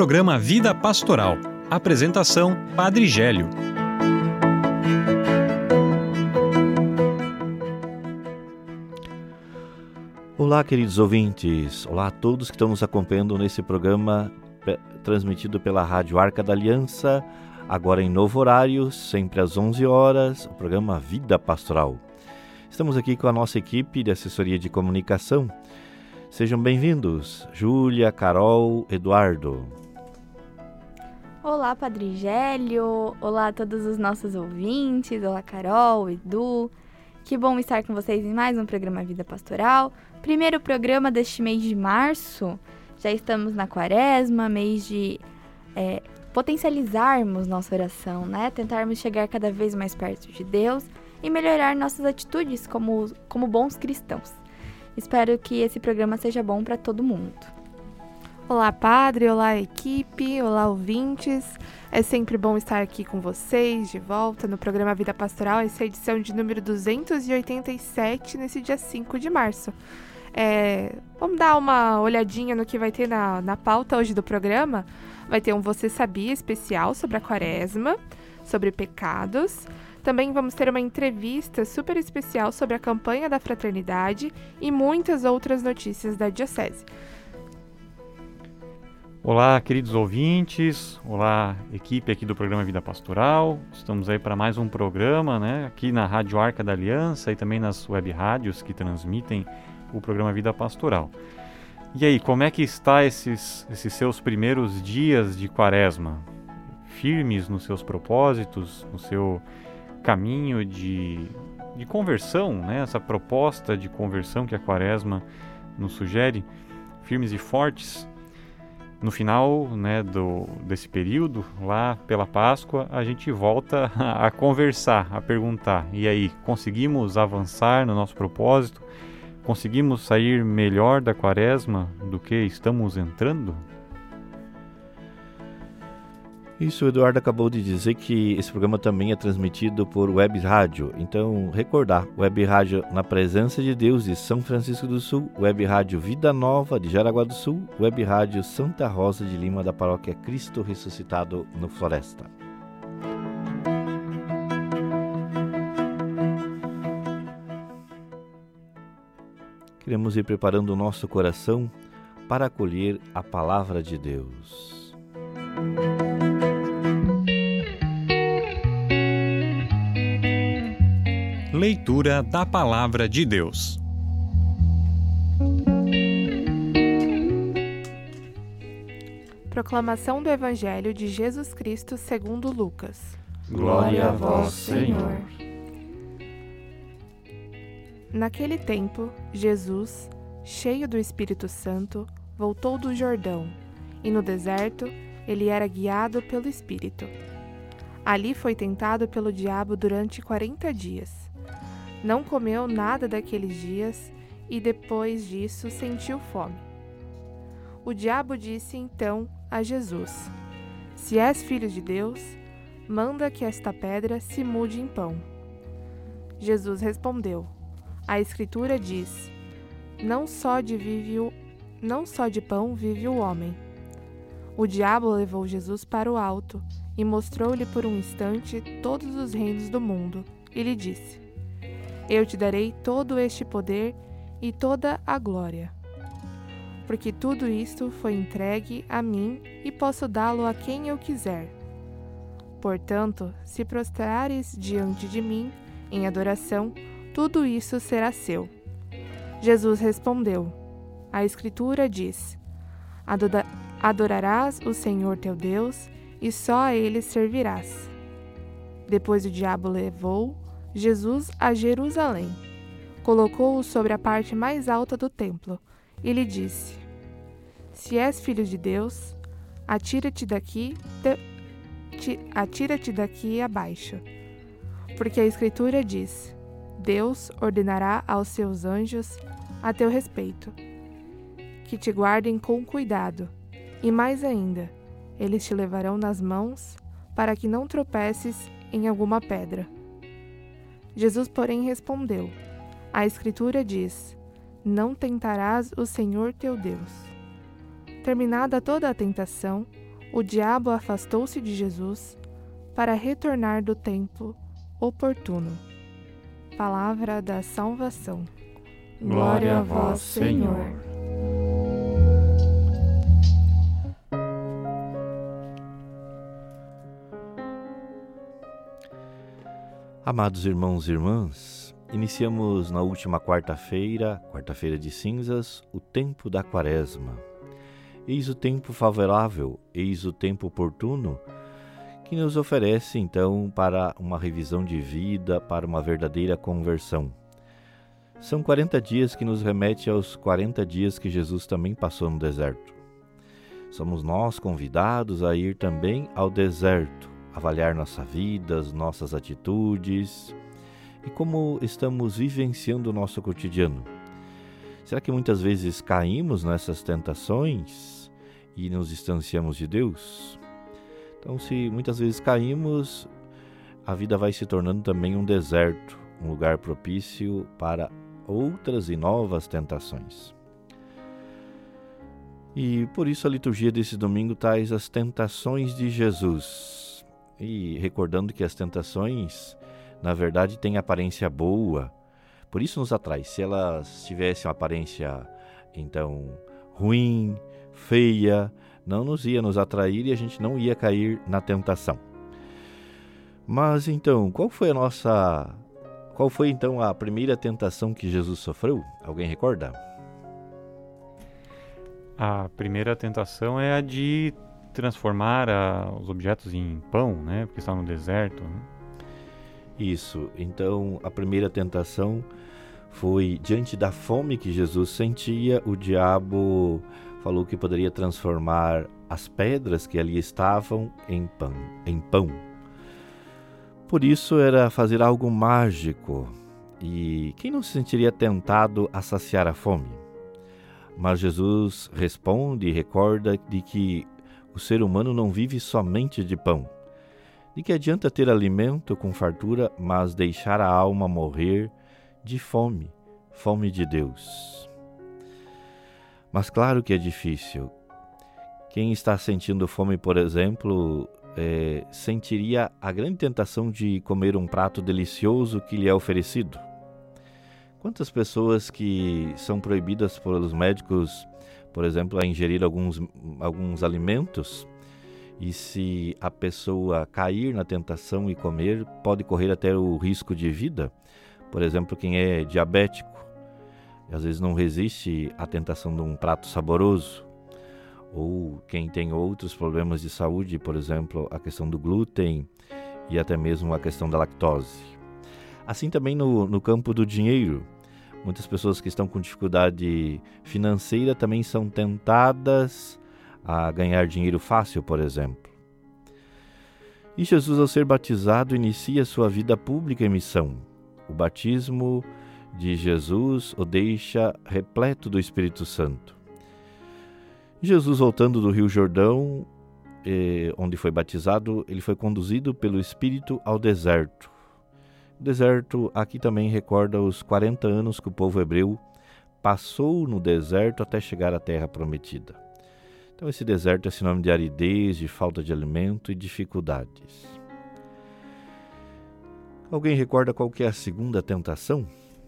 programa Vida Pastoral. Apresentação: Padre Gélio. Olá, queridos ouvintes. Olá a todos que estão nos acompanhando nesse programa transmitido pela Rádio Arca da Aliança, agora em novo horário, sempre às 11 horas, o programa Vida Pastoral. Estamos aqui com a nossa equipe de assessoria de comunicação. Sejam bem-vindos, Júlia, Carol, Eduardo. Olá, Padre Gélio. Olá a todos os nossos ouvintes. Olá, Carol, Edu. Que bom estar com vocês em mais um programa Vida Pastoral. Primeiro programa deste mês de março. Já estamos na quaresma, mês de potencializarmos nossa oração, né? Tentarmos chegar cada vez mais perto de Deus e melhorar nossas atitudes como bons cristãos. Espero que esse programa seja bom para todo mundo. Olá, Padre, olá, equipe, olá, ouvintes. É sempre bom estar aqui com vocês, de volta no programa Vida Pastoral, essa é a edição de número 287, nesse dia 5 de março. Vamos dar uma olhadinha no que vai ter na pauta hoje do programa. Vai ter um Você Sabia especial sobre a quaresma, sobre pecados. Também vamos ter uma entrevista super especial sobre a campanha da fraternidade e muitas outras notícias da Diocese. Olá, queridos ouvintes, olá, equipe aqui do programa Vida Pastoral. Estamos aí para mais um programa, né, aqui na Rádio Arca da Aliança e também nas web rádios que transmitem o programa Vida Pastoral. E aí, como é que está esses seus primeiros dias de quaresma? Firmes nos seus propósitos, no seu caminho de conversão, né? Essa proposta de conversão que a quaresma nos sugere, firmes e fortes? No final, né, desse período, lá pela Páscoa, a gente volta a conversar, a perguntar: e aí, conseguimos avançar no nosso propósito? Conseguimos sair melhor da quaresma do que estamos entrando? Isso, o Eduardo acabou de dizer que esse programa também é transmitido por web rádio. Então, recordar, web rádio Na Presença de Deus de São Francisco do Sul, web rádio Vida Nova de Jaraguá do Sul, web rádio Santa Rosa de Lima da paróquia Cristo Ressuscitado no Floresta. Queremos ir preparando o nosso coração para acolher a palavra de Deus. Leitura da Palavra de Deus. Proclamação do Evangelho de Jesus Cristo segundo Lucas. Glória a vós, Senhor. Naquele tempo, Jesus, cheio do Espírito Santo, voltou do Jordão, e no deserto ele era guiado pelo Espírito. Ali foi tentado pelo diabo durante 40 dias. Não comeu nada daqueles dias e depois disso sentiu fome. O diabo disse então a Jesus: Se és filho de Deus, manda que esta pedra se mude em pão. Jesus respondeu: A Escritura diz: Não só de pão vive o homem. O diabo levou Jesus para o alto e mostrou-lhe por um instante todos os reinos do mundo, e lhe disse: Eu te darei todo este poder e toda a glória, porque tudo isto foi entregue a mim e posso dá-lo a quem eu quiser. Portanto, se prostrares diante de mim em adoração, tudo isso será seu. Jesus respondeu: A Escritura diz: Adorarás o Senhor teu Deus e só a Ele servirás. Depois o diabo levou Jesus a Jerusalém, colocou-o sobre a parte mais alta do templo e lhe disse: Se és filho de Deus, atira-te daqui abaixo, porque a Escritura diz: Deus ordenará aos seus anjos a teu respeito, que te guardem com cuidado, e mais ainda, eles te levarão nas mãos para que não tropeces em alguma pedra. Jesus, porém, respondeu: A Escritura diz: Não tentarás o Senhor teu Deus. Terminada toda a tentação, O diabo afastou-se de Jesus para retornar do tempo oportuno. Palavra da salvação. Glória a vós, Senhor. Amados irmãos e irmãs, iniciamos na última quarta-feira de cinzas, o tempo da Quaresma. Eis o tempo favorável, eis o tempo oportuno, que nos oferece então para uma revisão de vida, para uma verdadeira conversão. São 40 dias que nos remete aos 40 dias que Jesus também passou no deserto. Somos nós convidados a ir também ao deserto, avaliar nossa vida, as nossas atitudes e como estamos vivenciando o nosso cotidiano. Será que muitas vezes caímos nessas tentações e nos distanciamos de Deus? Então, se muitas vezes caímos, a vida vai se tornando também um deserto, um lugar propício para outras e novas tentações. E por isso a liturgia desse domingo traz as tentações de Jesus. E recordando que as tentações, na verdade, têm aparência boa, por isso nos atrai. Se elas tivessem uma aparência, então, ruim, feia, não nos ia nos atrair e a gente não ia cair na tentação. Mas então, qual foi então a primeira tentação que Jesus sofreu? Alguém recorda? A primeira tentação é a de transformar os objetos em pão, né? Porque está no deserto, né? Isso. Então, a primeira tentação foi diante da fome que Jesus sentia, o diabo falou que poderia transformar as pedras que ali estavam em pão. Por isso era fazer algo mágico. E quem não se sentiria tentado a saciar a fome? Mas Jesus responde e recorda de que o ser humano não vive somente de pão. De que adianta ter alimento com fartura, mas deixar a alma morrer de fome de Deus. Mas claro que é difícil. Quem está sentindo fome, por exemplo, sentiria a grande tentação de comer um prato delicioso que lhe é oferecido. Quantas pessoas que são proibidas pelos médicos, por exemplo, a ingerir alguns alimentos, e se a pessoa cair na tentação e comer, pode correr até o risco de vida. Por exemplo, quem é diabético, às vezes não resiste à tentação de um prato saboroso. Ou quem tem outros problemas de saúde, por exemplo, a questão do glúten e até mesmo a questão da lactose. Assim também no campo do dinheiro. Muitas pessoas que estão com dificuldade financeira também são tentadas a ganhar dinheiro fácil, por exemplo. E Jesus, ao ser batizado, inicia sua vida pública em missão. O batismo de Jesus o deixa repleto do Espírito Santo. Jesus, voltando do Rio Jordão, onde foi batizado, ele foi conduzido pelo Espírito ao deserto. O deserto aqui também recorda os 40 anos que o povo hebreu passou no deserto até chegar à terra prometida. Então esse deserto é sinônimo de aridez, de falta de alimento e dificuldades. Alguém recorda qual que é a segunda tentação?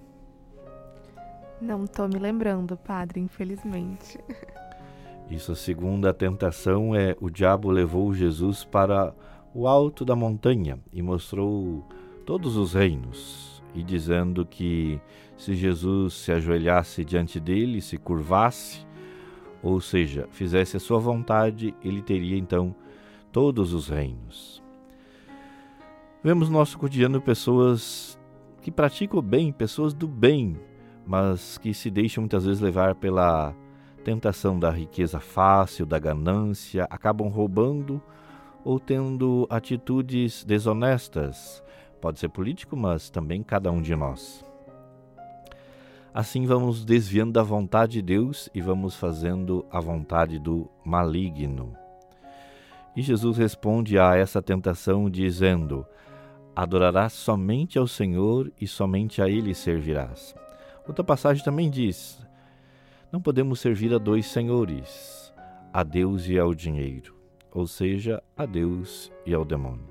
Não estou me lembrando, padre, infelizmente. Isso, a segunda tentação é o diabo levou Jesus para o alto da montanha e mostrou todos os reinos, e dizendo que se Jesus se ajoelhasse diante dele, se curvasse, ou seja, fizesse a sua vontade, ele teria então todos os reinos. Vemos no nosso cotidiano pessoas que praticam o bem, pessoas do bem, mas que se deixam muitas vezes levar pela tentação da riqueza fácil, da ganância, acabam roubando ou tendo atitudes desonestas. Pode ser político, mas também cada um de nós. Assim vamos desviando da vontade de Deus e vamos fazendo a vontade do maligno. E Jesus responde a essa tentação dizendo: adorarás somente ao Senhor e somente a Ele servirás. Outra passagem também diz: não podemos servir a dois senhores, a Deus e ao dinheiro. ou seja, a Deus e ao demônio.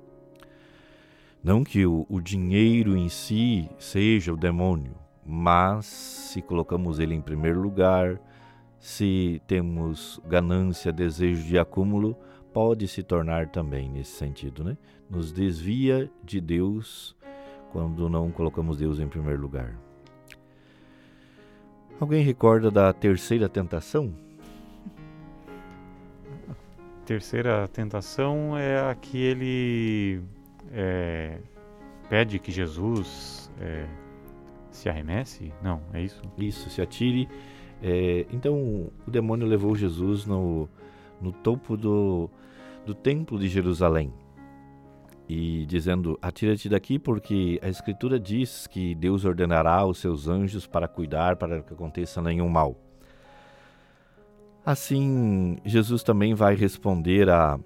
Não que o dinheiro em si seja o demônio, mas se colocamos ele em primeiro lugar, se temos ganância, desejo de acúmulo, pode se tornar também nesse sentido, né? Nos desvia de Deus quando não colocamos Deus em primeiro lugar. Alguém recorda da terceira tentação? A terceira tentação é a que ele pede que Jesus se arremesse? Não, é isso? Isso, se atire. Então, o demônio levou Jesus no topo do templo de Jerusalém e dizendo: atira-te daqui, porque a Escritura diz que Deus ordenará aos seus anjos para cuidar, para que aconteça nenhum mal. Assim, Jesus também vai responder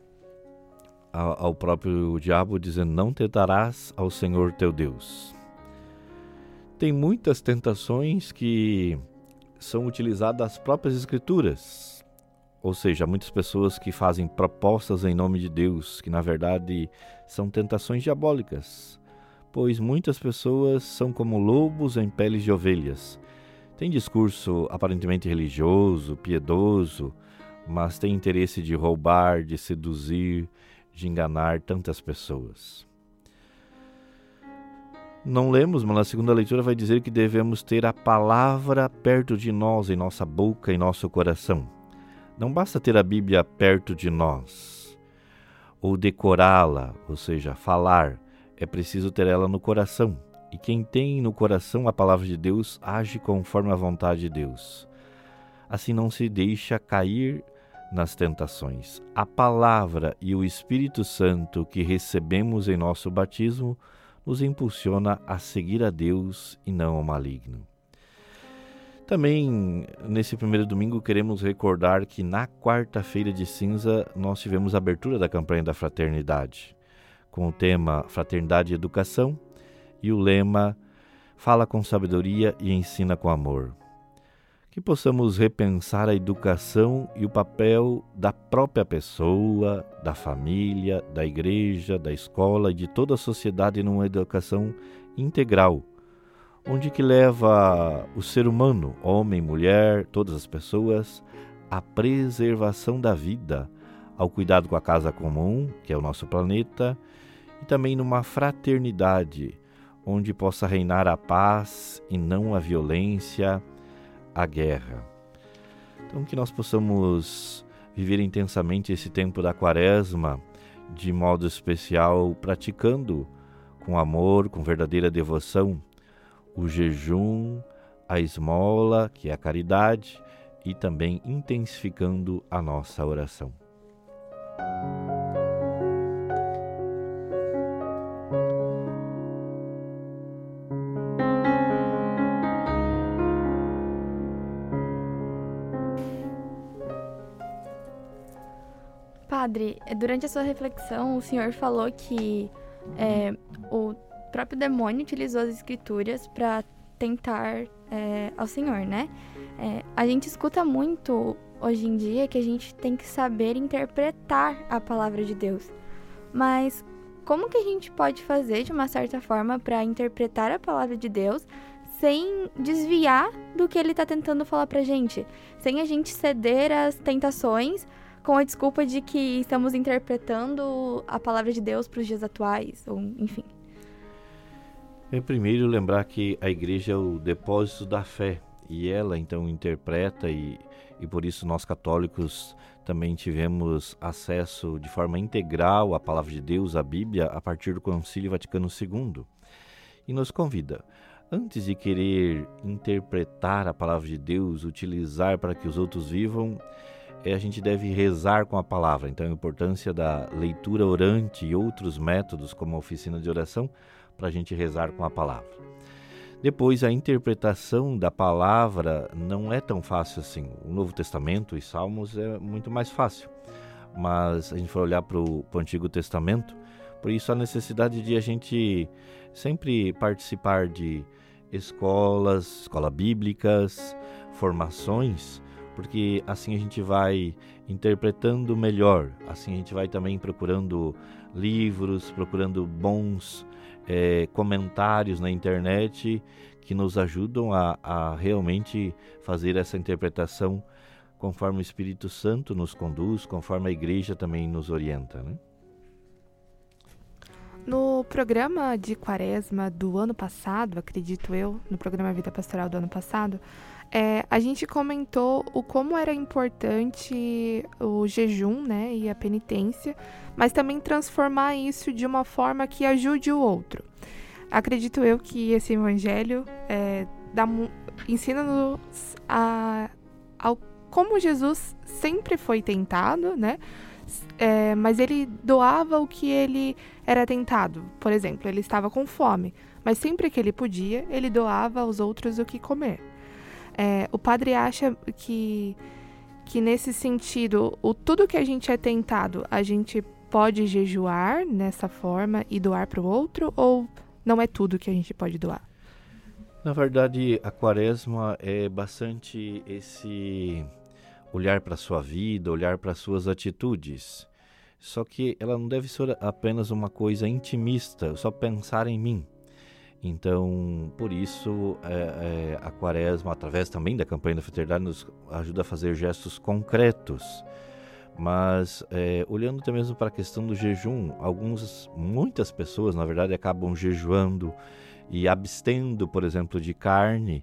ao próprio diabo, dizendo: não tentarás ao Senhor teu Deus. Tem muitas tentações que são utilizadas das próprias Escrituras. Ou seja, muitas pessoas que fazem propostas em nome de Deus, que na verdade são tentações diabólicas, pois muitas pessoas são como lobos em peles de ovelhas. Tem discurso aparentemente religioso, piedoso, mas tem interesse de roubar, de seduzir, de enganar tantas pessoas. Não lemos, mas na segunda leitura vai dizer que devemos ter a palavra perto de nós, em nossa boca, em nosso coração. Não basta ter a Bíblia perto de nós, ou decorá-la, ou seja, falar. É preciso ter ela no coração. E quem tem no coração a palavra de Deus, age conforme a vontade de Deus. Assim não se deixa cair nas tentações. A palavra e o Espírito Santo que recebemos em nosso batismo nos impulsiona a seguir a Deus e não ao maligno. Também, nesse primeiro domingo, queremos recordar que na quarta-feira de cinza nós tivemos a abertura da campanha da Fraternidade, com o tema Fraternidade e Educação e o lema Fala com sabedoria e ensina com amor. Que possamos repensar a educação e o papel da própria pessoa, da família, da igreja, da escola e de toda a sociedade numa educação integral, onde que leva o ser humano, homem, mulher, todas as pessoas, à preservação da vida, ao cuidado com a casa comum, que é o nosso planeta, e também numa fraternidade, onde possa reinar a paz e não a violência, a guerra. Então que nós possamos viver intensamente esse tempo da Quaresma, de modo especial, praticando com amor, com verdadeira devoção, o jejum, a esmola, que é a caridade, e também intensificando a nossa oração. Padre, durante a sua reflexão, o senhor falou que o próprio demônio utilizou as escrituras para tentar ao Senhor, né? A gente escuta muito hoje em dia que a gente tem que saber interpretar a palavra de Deus. Mas como que a gente pode fazer, de uma certa forma, para interpretar a palavra de Deus sem desviar do que Ele está tentando falar pra gente? Sem a gente ceder às tentações com a desculpa de que estamos interpretando a palavra de Deus para os dias atuais, ou enfim. Primeiro lembrar que a igreja é o depósito da fé e ela então interpreta e por isso nós católicos também tivemos acesso de forma integral à palavra de Deus, à Bíblia, a partir do Concílio Vaticano II. E nos convida, antes de querer interpretar a palavra de Deus, utilizar para que os outros vivam, a gente deve rezar com a palavra. Então a importância da leitura orante e outros métodos como a oficina de oração para a gente rezar com a palavra. Depois, a interpretação da palavra não é tão fácil assim. O Novo Testamento e Salmos é muito mais fácil, mas a gente for olhar para o Antigo Testamento, por isso a necessidade de a gente sempre participar de escolas bíblicas, formações, porque assim a gente vai interpretando melhor, assim a gente vai também procurando livros, procurando bons comentários na internet que nos ajudam a realmente fazer essa interpretação conforme o Espírito Santo nos conduz, conforme a Igreja também nos orienta, né? No programa de Quaresma do ano passado, acredito eu, no programa Vida Pastoral do ano passado, a gente comentou o como era importante o jejum, né, e a penitência, mas também transformar isso de uma forma que ajude o outro. Acredito eu que esse evangelho ensina-nos ao como Jesus sempre foi tentado, né? Mas ele doava o que ele era tentado. Por exemplo, ele estava com fome, mas sempre que ele podia, ele doava aos outros o que comer. O padre acha que nesse sentido, tudo que a gente é tentado, a gente pode jejuar nessa forma e doar para o outro, ou não é tudo que a gente pode doar? Na verdade, a Quaresma é bastante esse olhar para a sua vida, olhar para as suas atitudes. Só que ela não deve ser apenas uma coisa intimista, só pensar em mim. Então, por isso, a Quaresma, através também da campanha da fraternidade, nos ajuda a fazer gestos concretos. Mas, olhando até mesmo para a questão do jejum, muitas pessoas, na verdade, acabam jejuando e abstendo, por exemplo, de carne.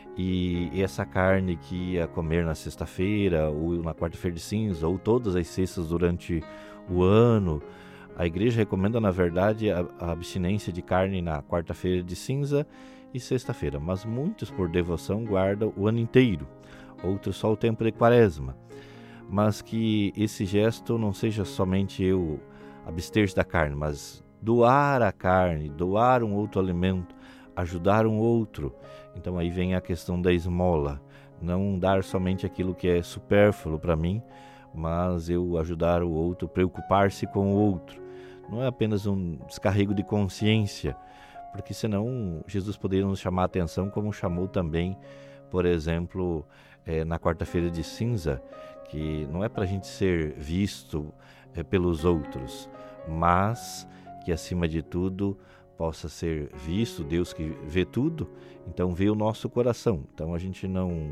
E essa carne que ia comer na sexta-feira, ou na quarta-feira de cinza, ou todas as sextas durante o ano, a igreja recomenda, na verdade, a abstinência de carne na quarta-feira de cinza e sexta-feira. Mas muitos, por devoção, guardam o ano inteiro, outros só o tempo de Quaresma. Mas que esse gesto não seja somente eu abster-se da carne, mas doar a carne, doar um outro alimento, ajudar um outro. Então aí vem a questão da esmola, não dar somente aquilo que é supérfluo para mim, mas eu ajudar o outro, preocupar-se com o outro. Não é apenas um descarrego de consciência, porque senão Jesus poderia nos chamar a atenção, como chamou também, por exemplo, na quarta-feira de cinza, que não é para a gente ser visto pelos outros, mas que acima de tudo possa ser visto, Deus que vê tudo, então vê o nosso coração. Então a gente não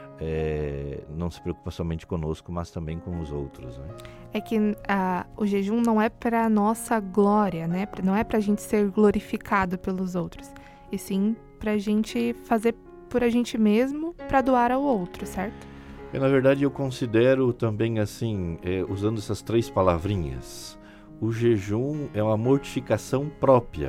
se preocupa somente conosco, mas também com os outros, né? É que o jejum não é para nossa glória, né? Não é para a gente ser glorificado pelos outros, e sim para a gente fazer por a gente mesmo, para doar ao outro, certo? Na verdade, eu considero também assim, usando essas 3 palavrinhas, o jejum é uma mortificação própria.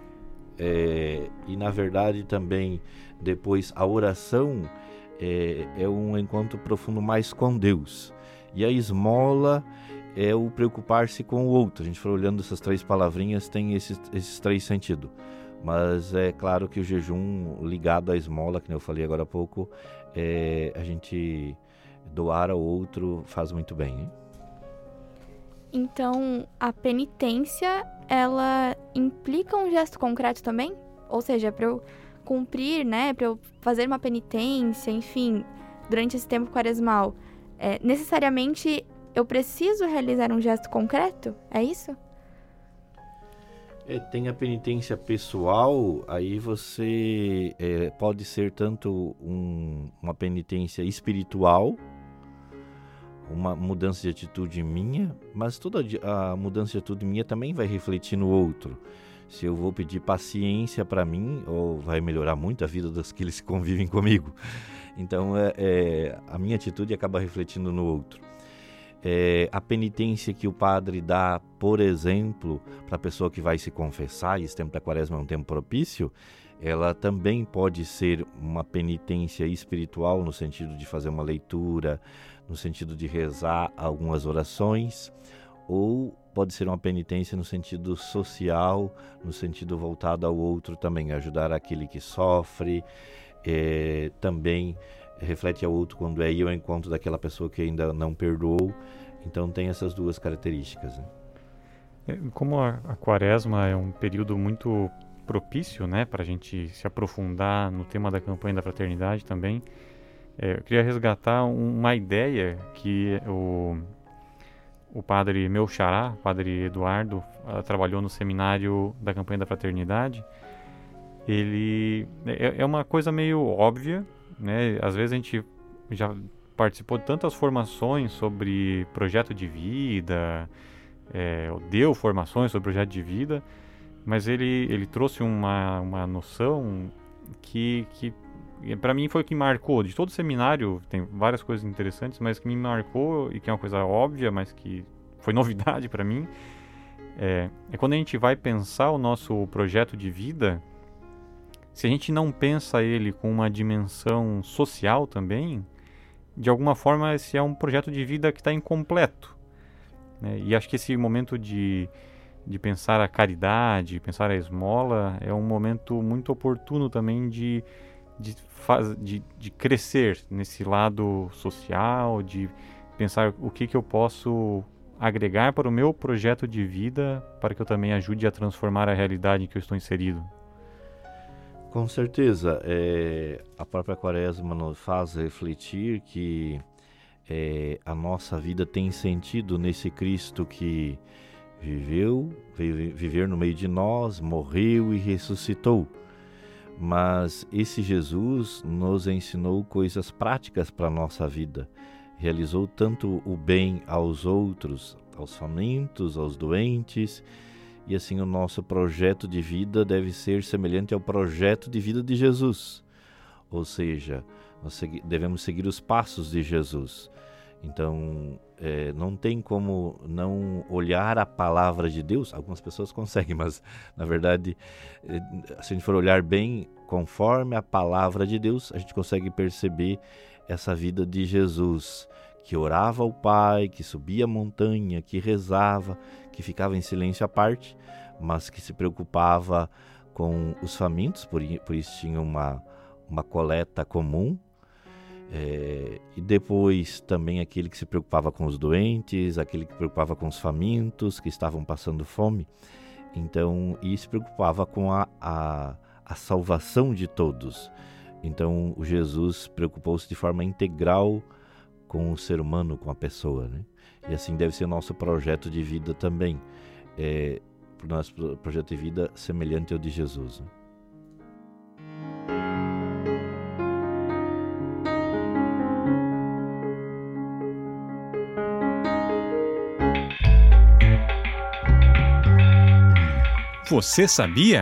E na verdade também depois a oração é um encontro profundo mais com Deus, e a esmola é o preocupar-se com o outro. A gente foi olhando essas 3 palavrinhas, tem esses 3 sentidos, mas é claro que o jejum ligado à esmola, que eu falei agora há pouco, a gente doar ao outro faz muito bem, hein? Então, a penitência, ela implica um gesto concreto também? Ou seja, para eu cumprir, né, para eu fazer uma penitência, enfim, durante esse tempo quaresmal, necessariamente eu preciso realizar um gesto concreto? É isso? Tem a penitência pessoal, aí você pode ser tanto uma penitência espiritual, uma mudança de atitude minha, mas toda a mudança de atitude minha também vai refletir no outro. Se eu vou pedir paciência para mim, ou vai melhorar muito a vida daqueles que convivem comigo. Então, a minha atitude acaba refletindo no outro. A penitência que o padre dá, por exemplo, para a pessoa que vai se confessar, e esse tempo da Quaresma é um tempo propício, ela também pode ser uma penitência espiritual, no sentido de fazer uma leitura, no sentido de rezar algumas orações, ou pode ser uma penitência no sentido social, no sentido voltado ao outro também, ajudar aquele que sofre, também reflete ao outro quando é ir ao encontro daquela pessoa que ainda não perdoou. Então tem essas 2 características, né? Como a Quaresma é um período muito propício, né, para a gente se aprofundar no tema da campanha da fraternidade também, Eu queria resgatar uma ideia que o padre meu xará, padre Eduardo, trabalhou no seminário da Campanha da Fraternidade. Ele é uma coisa meio óbvia, né? Às vezes a gente já participou de tantas formações sobre projeto de vida, deu formações sobre projeto de vida, mas ele trouxe uma noção que para mim foi o que marcou. De todo o seminário, tem várias coisas interessantes, mas que me marcou e que é uma coisa óbvia, mas que foi novidade para mim, é quando a gente vai pensar o nosso projeto de vida, se a gente não pensa ele com uma dimensão social também, de alguma forma esse é um projeto de vida que está incompleto, né? E acho que esse momento de pensar a caridade, pensar a esmola, é um momento muito oportuno também de crescer nesse lado social, de pensar o que eu posso agregar para o meu projeto de vida para que eu também ajude a transformar a realidade em que eu estou inserido. Com certeza, a própria Quaresma nos faz refletir que a nossa vida tem sentido nesse Cristo que veio viver no meio de nós, morreu e ressuscitou. Mas esse Jesus nos ensinou coisas práticas para a nossa vida. Realizou tanto o bem aos outros, aos famintos, aos doentes, e assim o nosso projeto de vida deve ser semelhante ao projeto de vida de Jesus. Ou seja, nós devemos seguir os passos de Jesus. Então, não tem como não olhar a palavra de Deus. Algumas pessoas conseguem, mas na verdade, se a gente for olhar bem conforme a palavra de Deus, a gente consegue perceber essa vida de Jesus, que orava ao Pai, que subia a montanha, que rezava, que ficava em silêncio à parte, mas que se preocupava com os famintos, por isso tinha uma coleta comum. E depois também aquele que se preocupava com os doentes, aquele que se preocupava com os famintos, que estavam passando fome. Então, e se preocupava com a salvação de todos. Então, o Jesus preocupou-se de forma integral com o ser humano, com a pessoa, né? E assim deve ser o nosso projeto de vida também. O nosso projeto de vida semelhante ao de Jesus, né? Você sabia?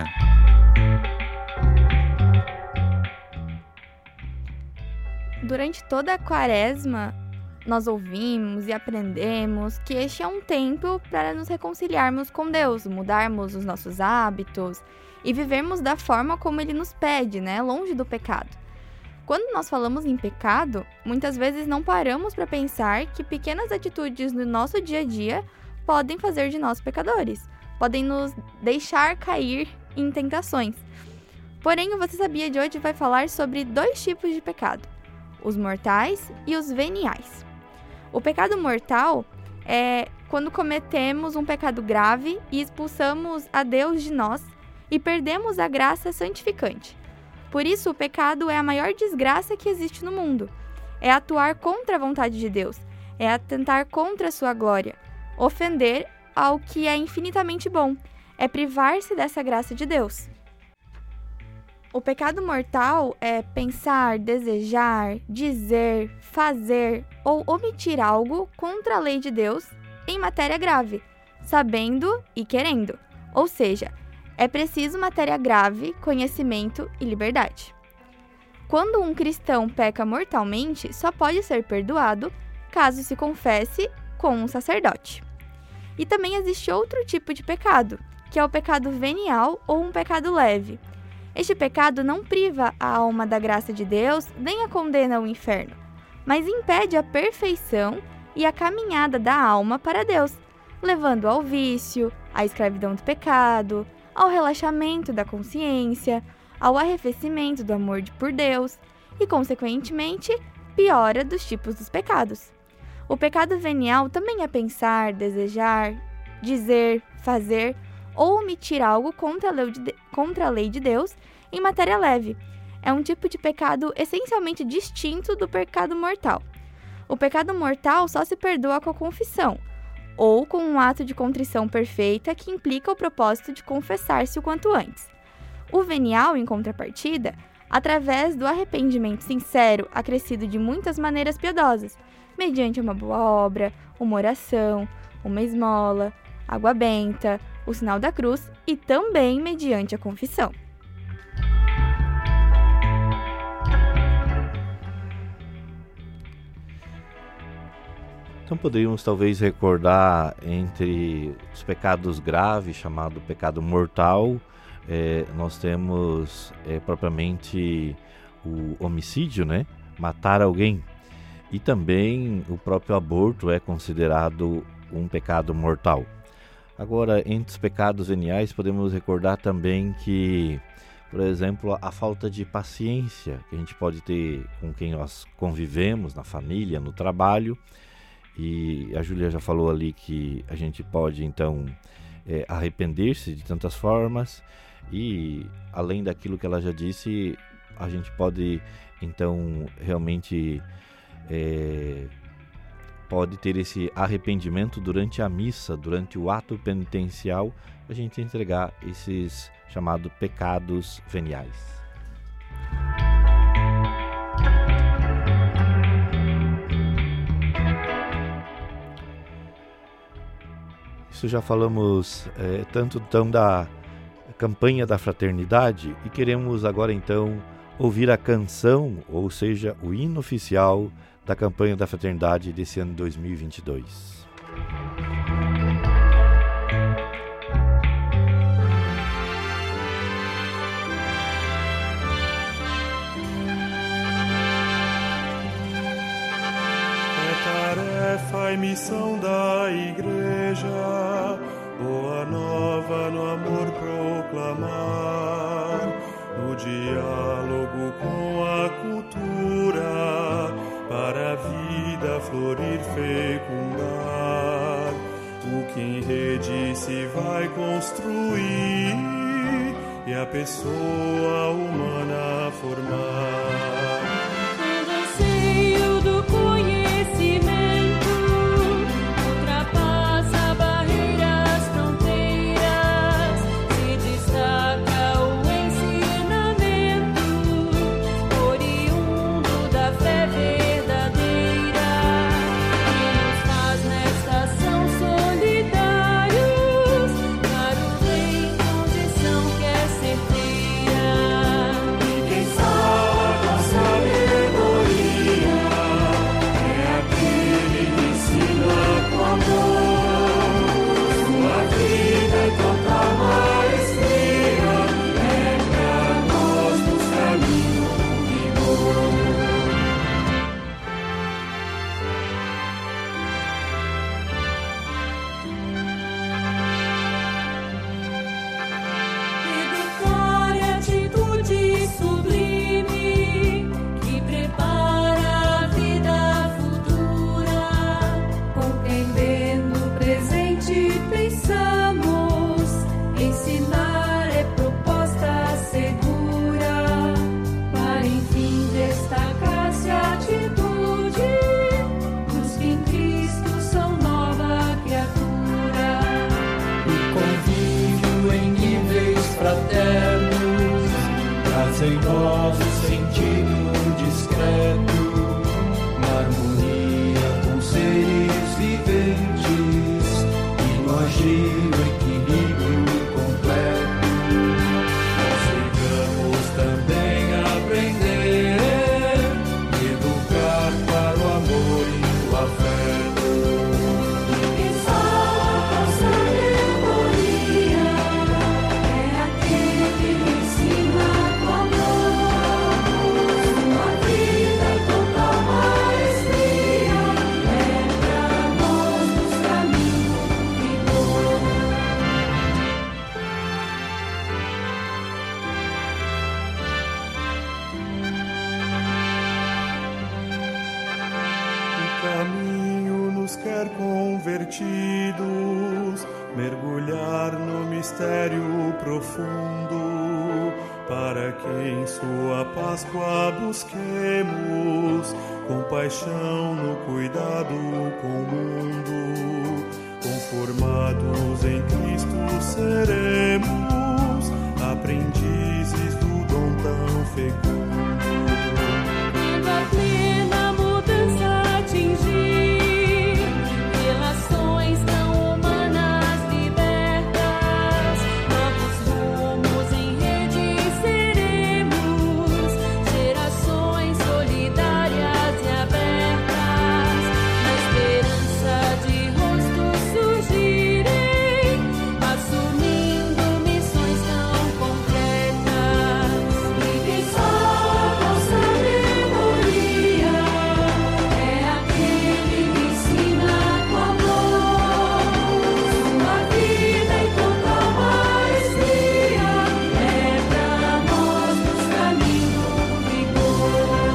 Durante toda a Quaresma, nós ouvimos e aprendemos que este é um tempo para nos reconciliarmos com Deus, mudarmos os nossos hábitos e vivermos da forma como Ele nos pede, né? Longe do pecado. Quando nós falamos em pecado, muitas vezes não paramos para pensar que pequenas atitudes no nosso dia a dia podem fazer de nós pecadores, podem nos deixar cair em tentações. Porém, o Você Sabia de hoje vai falar sobre 2 tipos de pecado: os mortais e os veniais. O pecado mortal é quando cometemos um pecado grave e expulsamos a Deus de nós e perdemos a graça santificante. Por isso, o pecado é a maior desgraça que existe no mundo. É atuar contra a vontade de Deus, é atentar contra a sua glória, ofender ao que é infinitamente bom, é privar-se dessa graça de Deus. O pecado mortal é pensar, desejar, dizer, fazer ou omitir algo contra a lei de Deus em matéria grave, sabendo e querendo. Ou seja, é preciso matéria grave, conhecimento e liberdade. Quando um cristão peca mortalmente, só pode ser perdoado caso se confesse com um sacerdote. E também existe outro tipo de pecado, que é o pecado venial ou um pecado leve. Este pecado não priva a alma da graça de Deus, nem a condena ao inferno, mas impede a perfeição e a caminhada da alma para Deus, levando ao vício, à escravidão do pecado, ao relaxamento da consciência, ao arrefecimento do amor por Deus e, consequentemente, piora dos tipos dos pecados. O pecado venial também é pensar, desejar, dizer, fazer ou omitir algo contra a lei de Deus em matéria leve. é um tipo de pecado essencialmente distinto do pecado mortal. O pecado mortal só se perdoa com a confissão, ou com um ato de contrição perfeita que implica o propósito de confessar-se o quanto antes. O venial, em contrapartida, através do arrependimento sincero, acrescido de muitas maneiras piedosas, mediante uma boa obra, uma oração, uma esmola, água benta, o sinal da cruz e também mediante a confissão. Então poderíamos talvez recordar entre os pecados graves, chamado pecado mortal, nós temos propriamente o homicídio, né? Matar alguém. E também o próprio aborto é considerado um pecado mortal. Agora, entre os pecados veniais, podemos recordar também que, por exemplo, a falta de paciência que a gente pode ter com quem nós convivemos, na família, no trabalho. E a Júlia já falou ali que a gente pode, então, arrepender-se de tantas formas. E, além daquilo que ela já disse, a gente pode, então, realmente pode ter esse arrependimento durante a missa, durante o ato penitencial, a gente entregar esses chamados pecados veniais. Isso já falamos tanto então da campanha da fraternidade e queremos agora então ouvir a canção, ou seja, o hino oficial da campanha da fraternidade desse ano 2022. Tarefa e missão da Igreja, boa nova no amor proclamar, no diálogo com a cultura, para a vida florir, fecundar. O que em rede se vai construir e a pessoa humana formar. Em nós o sentido discreto, na harmonia com seres viventes e no agir o equilíbrio completo. Nós chegamos também a aprender, educar para o amor e o afeto. E só a sabedoria é aquele que ensina. Convertidos, mergulhar no mistério profundo, para que em sua Páscoa busquemos compaixão no cuidado com o mundo. Conformados em Cristo seremos aprendizes do dom tão fecundo. Quando a plena mudança atingir relações tão humanas libertas, novos rumos em rede seremos, gerações solidárias e abertas, na esperança de rostos surgirem, assumindo missões tão concretas. E quem só com sabedoria é aquele que ensina com amor. Sua vida em total maestria é pra nós nos caminhos vigor.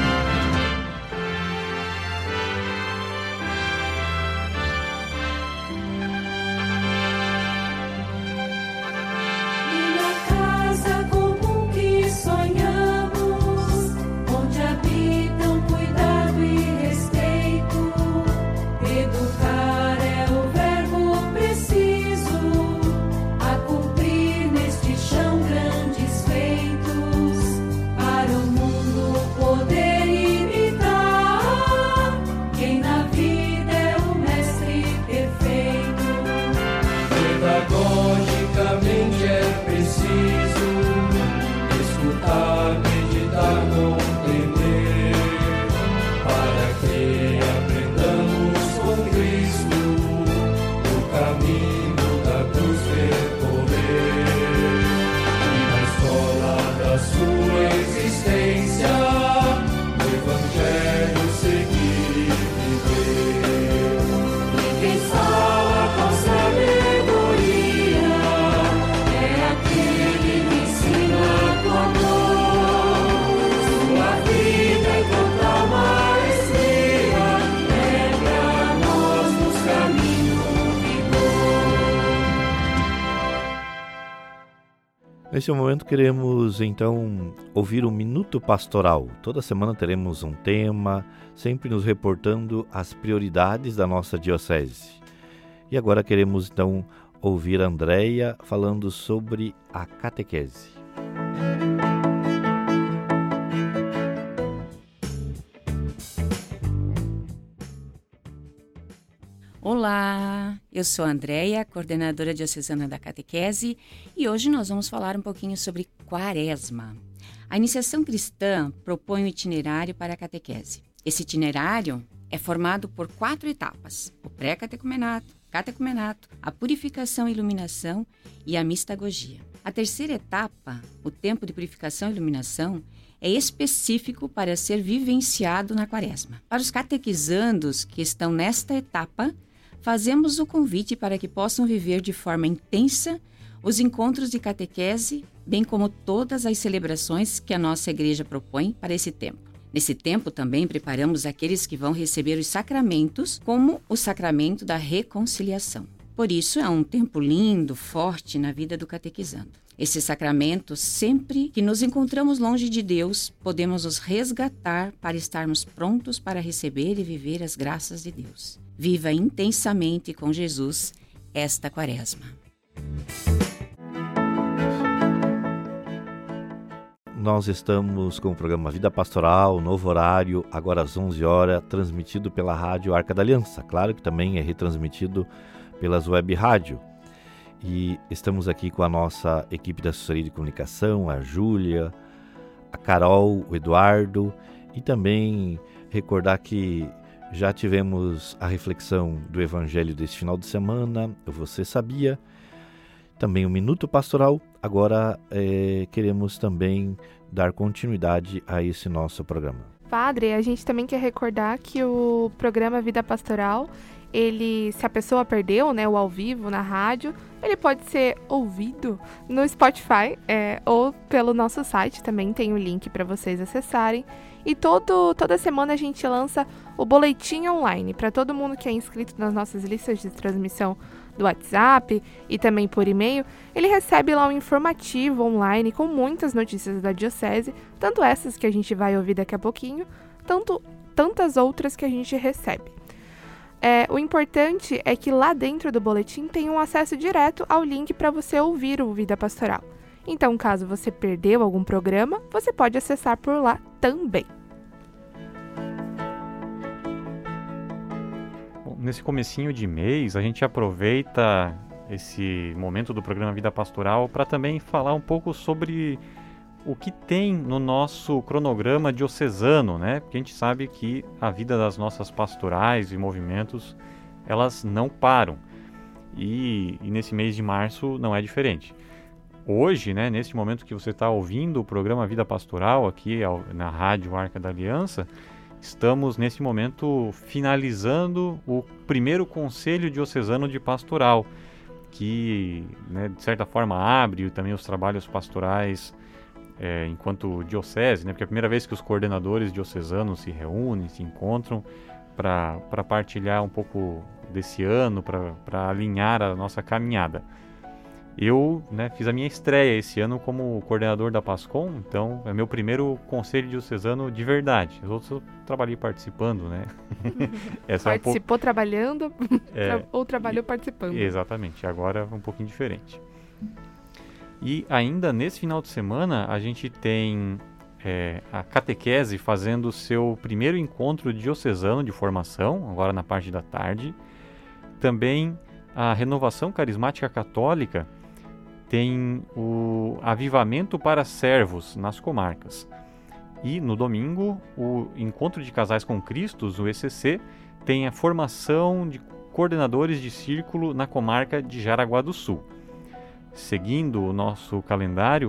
E na casa comum que sonhamos, onde habitam cuidado e respeito, educar é o verbo preciso a cumprir neste chão grandes feitos, para o mundo poder imitar quem na vida é o mestre perfeito. Pedagogicamente é preciso escutar, meditar, compreender, para que aprendamos com Cristo o caminho da cruz percorrer. E na escola da sua existência, o Evangelho seguir e viver. E quem fala com sabedoria é aquele que ensina com amor. Sua vida em total maestria é pra nós nos caminhos vigor. Nesse momento queremos então ouvir um Minuto Pastoral. Toda semana teremos um tema, sempre nos reportando as prioridades da nossa diocese. E agora queremos então ouvir a Andréia falando sobre a catequese. Olá, eu sou a Andréia, coordenadora diocesana da catequese, e hoje nós vamos falar um pouquinho sobre Quaresma. A iniciação cristã propõe um itinerário para a catequese. Esse itinerário é formado por 4 etapas: o pré-catecumenato, catecumenato, a purificação e iluminação e a mistagogia. A terceira etapa, o tempo de purificação e iluminação, é específico para ser vivenciado na Quaresma. Para os catequizandos que estão nesta etapa, fazemos o convite para que possam viver de forma intensa os encontros de catequese, bem como todas as celebrações que a nossa igreja propõe para esse tempo. Nesse tempo também preparamos aqueles que vão receber os sacramentos, como o sacramento da reconciliação. Por isso é um tempo lindo, forte na vida do catequizando. Esse sacramento, sempre que nos encontramos longe de Deus, podemos os resgatar para estarmos prontos para receber e viver as graças de Deus. Viva intensamente com Jesus esta Quaresma. Nós estamos com o programa Vida Pastoral, novo horário, agora às 11 horas, transmitido pela Rádio Arca da Aliança. Claro que também é retransmitido pelas web rádio. E estamos aqui com a nossa equipe da assessoria de comunicação, a Júlia, a Carol, o Eduardo, e também recordar que já tivemos a reflexão do Evangelho deste final de semana, Você Sabia? Também o Minuto Pastoral. Agora queremos também dar continuidade a esse nosso programa. Padre, a gente também quer recordar que o programa Vida Pastoral, se a pessoa perdeu, né, o ao vivo na rádio, ele pode ser ouvido no Spotify ou pelo nosso site, também tem o link para vocês acessarem. E toda semana a gente lança o boletim online para todo mundo que é inscrito nas nossas listas de transmissão do WhatsApp e também por e-mail. Ele recebe lá um informativo online com muitas notícias da Diocese, tanto essas que a gente vai ouvir daqui a pouquinho, tantas outras que a gente recebe. O importante é que lá dentro do boletim tem um acesso direto ao link para você ouvir o Vida Pastoral. Então, caso você perdeu algum programa, você pode acessar por lá também. Bom, nesse comecinho de mês, a gente aproveita esse momento do programa Vida Pastoral para também falar um pouco sobre o que tem no nosso cronograma diocesano, né? Porque a gente sabe que a vida das nossas pastorais e movimentos, elas não param. E nesse mês de março não é diferente. Hoje, né, neste momento que você está ouvindo o programa Vida Pastoral aqui na Rádio Arca da Aliança, estamos nesse momento finalizando o primeiro Conselho Diocesano de Pastoral, que, né, de certa forma abre também os trabalhos pastorais enquanto diocese, né, porque é a primeira vez que os coordenadores diocesanos se reúnem, se encontram para partilhar um pouco desse ano, para alinhar a nossa caminhada. Eu, né, fiz a minha estreia esse ano como coordenador da PASCOM, então é meu primeiro conselho diocesano de verdade. Os outros eu trabalhei participando, né? Participou trabalhando ou trabalhou participando. Exatamente, agora é um pouquinho diferente. E ainda nesse final de semana a gente tem a catequese fazendo o seu primeiro encontro diocesano de formação, agora na parte da tarde. Também a Renovação Carismática Católica tem o Avivamento para Servos nas comarcas. E no domingo, o Encontro de Casais com Cristo, o ECC, tem a formação de coordenadores de círculo na comarca de Jaraguá do Sul. Seguindo o nosso calendário,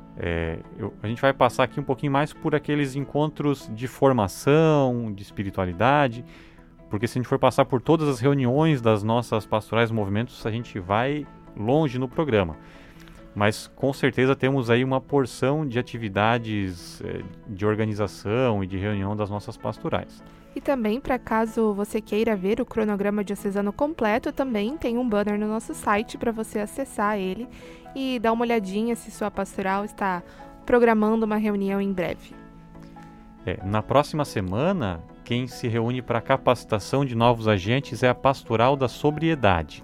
a gente vai passar aqui um pouquinho mais por aqueles encontros de formação, de espiritualidade, porque se a gente for passar por todas as reuniões das nossas pastorais movimentos, a gente vai longe no programa. Mas com certeza temos aí uma porção de atividades de organização e de reunião das nossas pastorais. E também, para caso você queira ver o cronograma diocesano completo, também tem um banner no nosso site para você acessar ele e dar uma olhadinha se sua pastoral está programando uma reunião em breve. Na próxima semana, quem se reúne para capacitação de novos agentes é a Pastoral da Sobriedade.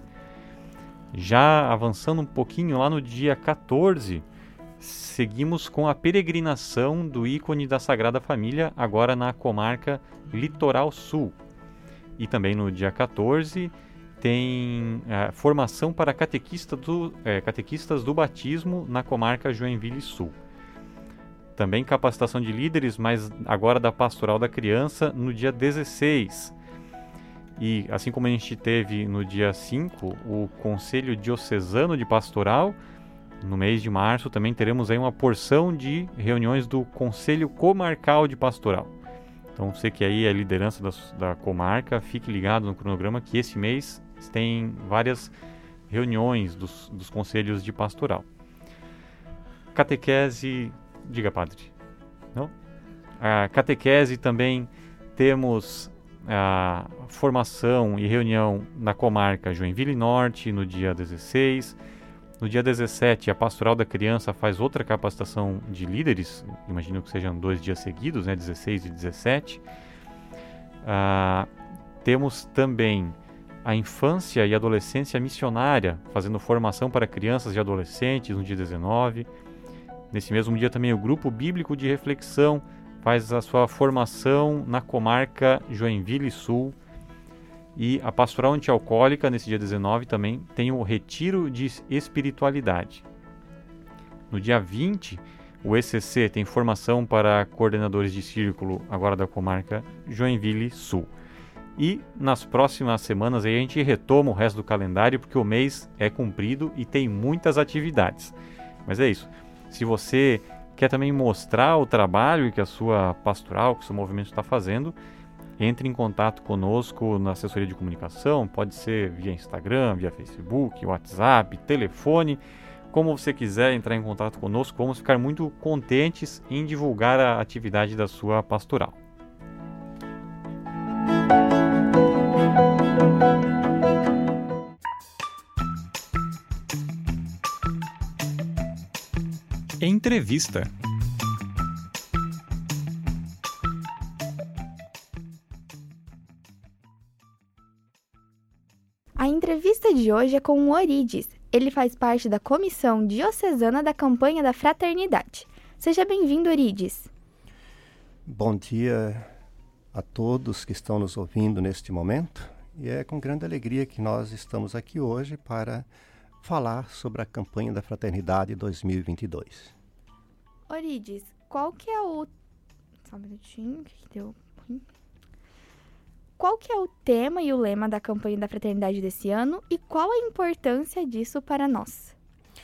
Já avançando um pouquinho, lá no dia 14, seguimos com a peregrinação do ícone da Sagrada Família, agora na comarca Litoral Sul. E também no dia 14 tem a formação para catequistas do batismo na comarca Joinville Sul. Também capacitação de líderes, mas agora da Pastoral da Criança no dia 16. E assim como a gente teve no dia 5 o Conselho Diocesano de Pastoral, no mês de março também teremos aí uma porção de reuniões do Conselho Comarcal de Pastoral. Então você que aí é liderança da comarca, fique ligado no cronograma que esse mês tem várias reuniões dos conselhos de pastoral. Catequese, diga padre, não? A catequese também temos a formação e reunião na comarca Joinville Norte no dia 16. No dia 17, a Pastoral da Criança faz outra capacitação de líderes, imagino que sejam 2 dias seguidos, né, 16 e 17. Temos também a Infância e Adolescência Missionária, fazendo formação para crianças e adolescentes no dia 19. Nesse mesmo dia também o Grupo Bíblico de Reflexão faz a sua formação na comarca Joinville Sul. E a Pastoral Antialcoólica, nesse dia 19, também tem o Retiro de Espiritualidade. No dia 20, o ECC tem formação para coordenadores de círculo, agora da comarca Joinville Sul. E nas próximas semanas aí a gente retoma o resto do calendário, porque o mês é comprido e tem muitas atividades. Mas é isso. Se você quer também mostrar o trabalho que a sua pastoral, que o seu movimento está fazendo, entre em contato conosco na assessoria de comunicação, pode ser via Instagram, via Facebook, WhatsApp, telefone, como você quiser entrar em contato conosco, vamos ficar muito contentes em divulgar a atividade da sua pastoral. Entrevista. A entrevista de hoje é com o Orides. Ele faz parte da Comissão Diocesana da Campanha da Fraternidade. Seja bem-vindo, Orides. Bom dia a todos que estão nos ouvindo neste momento. E é com grande alegria que nós estamos aqui hoje para falar sobre a Campanha da Fraternidade 2022. Orides, qual que é o... Só um minutinho, que deu... Qual que é o tema e o lema da Campanha da Fraternidade desse ano e qual a importância disso para nós?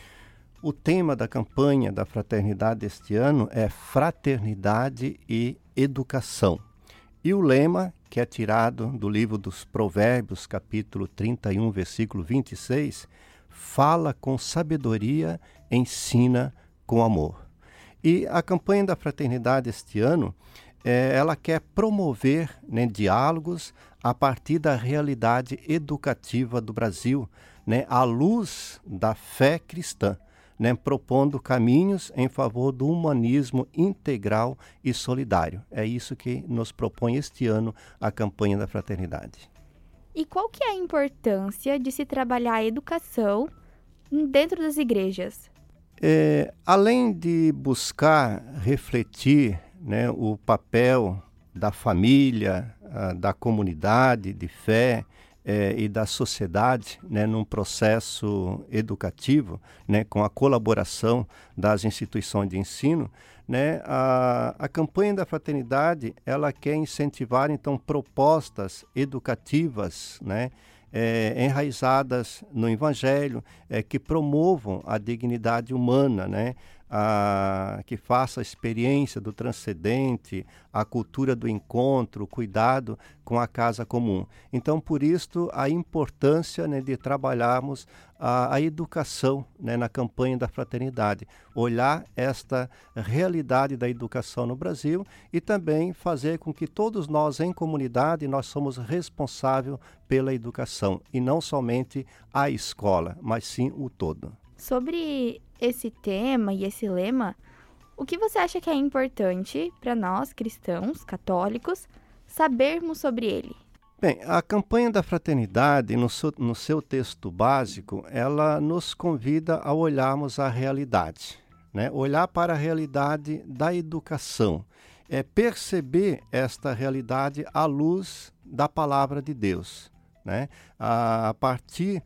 O tema da Campanha da Fraternidade deste ano é Fraternidade e Educação. E o lema, que é tirado do livro dos Provérbios, capítulo 31, versículo 26, fala com sabedoria, ensina com amor. E a Campanha da Fraternidade este ano, ela quer promover, né, diálogos a partir da realidade educativa do Brasil, né, à luz da fé cristã, né, propondo caminhos em favor do humanismo integral e solidário. É isso que nos propõe este ano a Campanha da Fraternidade. E qual que é a importância de se trabalhar a educação dentro das igrejas? Além de buscar refletir, né, o papel da família, da comunidade de fé e da sociedade, né, num processo educativo, né, com a colaboração das instituições de ensino, né, a Campanha da Fraternidade ela quer incentivar então propostas educativas, né, enraizadas no Evangelho, que promovam a dignidade humana, né? Que faça a experiência do transcendente, a cultura do encontro, o cuidado com a casa comum. Então, por isso, a importância, né, de trabalharmos a educação, né, na Campanha da Fraternidade. Olhar esta realidade da educação no Brasil e também fazer com que todos nós, em comunidade, nós somos responsáveis pela educação. E não somente a escola, mas sim o todo. Sobre esse tema e esse lema, o que você acha que é importante para nós, cristãos, católicos, sabermos sobre ele? Bem, a Campanha da Fraternidade, no seu texto básico, ela nos convida a olharmos a realidade, né? Olhar para a realidade da educação, perceber esta realidade à luz da Palavra de Deus, né? A partir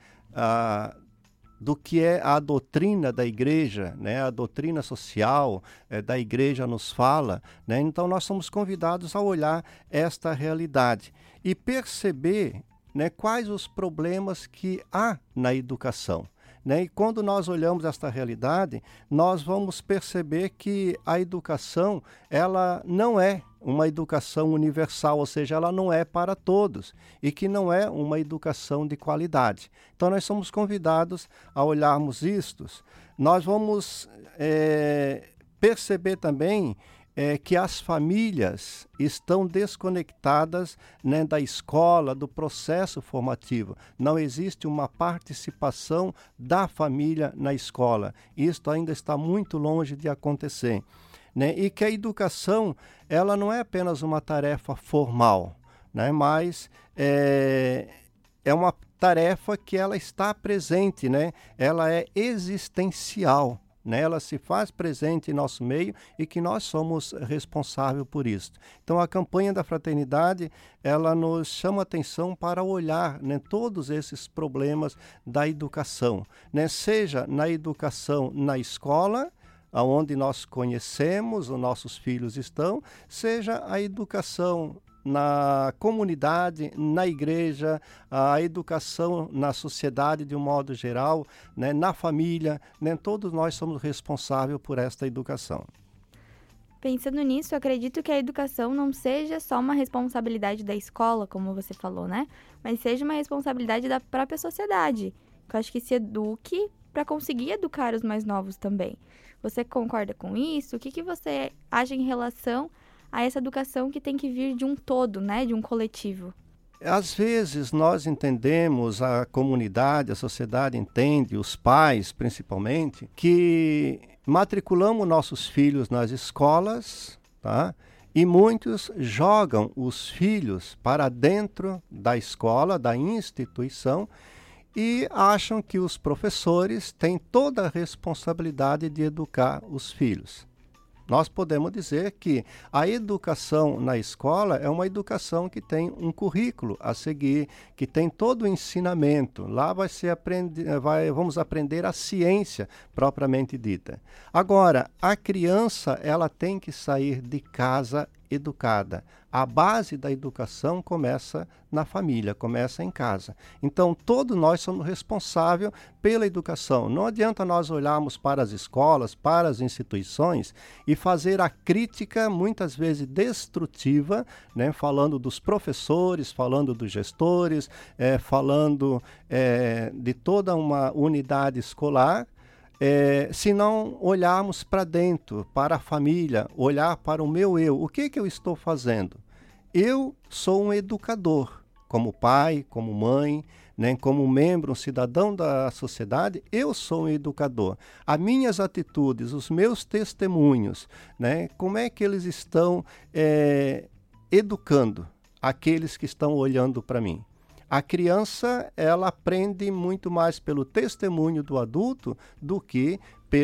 do que é a doutrina da igreja, né? A doutrina social da igreja nos fala, né? Então nós somos convidados a olhar esta realidade e perceber, né, quais os problemas que há na educação, né? E quando nós olhamos esta realidade, nós vamos perceber que a educação ela não é uma educação universal, ou seja, ela não é para todos e que não é uma educação de qualidade. Então nós somos convidados a olharmos isto. Nós vamos perceber também que as famílias estão desconectadas, né, da escola, do processo formativo. Não existe uma participação da família na escola. Isto ainda está muito longe de acontecer. Né? E que a educação ela não é apenas uma tarefa formal, né? Mas é uma tarefa que ela está presente, né? Ela é existencial, né? Ela se faz presente em nosso meio e que nós somos responsáveis por isso. Então a Campanha da Fraternidade ela nos chama a atenção para olhar, né, todos esses problemas da educação, né? Seja na educação na escola, onde nós conhecemos, os nossos filhos estão, seja a educação na comunidade, na igreja, a educação na sociedade de um modo geral, né, na família, né, todos nós somos responsáveis por esta educação. Pensando nisso, eu acredito que a educação não seja só uma responsabilidade da escola, como você falou, né? Mas seja uma responsabilidade da própria sociedade. Eu acho que se eduque para conseguir educar os mais novos também. Você concorda com isso? O que você acha em relação a essa educação que tem que vir de um todo, né? De um coletivo? Às vezes nós entendemos, a comunidade, a sociedade entende, os pais principalmente, que matriculamos nossos filhos nas escolas, tá? E muitos jogam os filhos para dentro da escola, da instituição, e acham que os professores têm toda a responsabilidade de educar os filhos. Nós podemos dizer que a educação na escola é uma educação que tem um currículo a seguir, que tem todo o ensinamento. Lá vamos aprender a ciência propriamente dita. Agora, a criança ela tem que sair de casa educada. A base da educação começa na família, começa em casa. Então, todos nós somos responsáveis pela educação. Não adianta nós olharmos para as escolas, para as instituições e fazer a crítica, muitas vezes destrutiva, né? Falando dos professores, falando dos gestores, falando de toda uma unidade escolar. Se não olharmos para dentro, para a família, olhar para o meu eu, o que eu estou fazendo? Eu sou um educador, como pai, como mãe, né, como membro, um cidadão da sociedade, eu sou um educador. As minhas atitudes, os meus testemunhos, né, como é que eles estão educando aqueles que estão olhando para mim? A criança, ela aprende muito mais pelo testemunho do adulto do que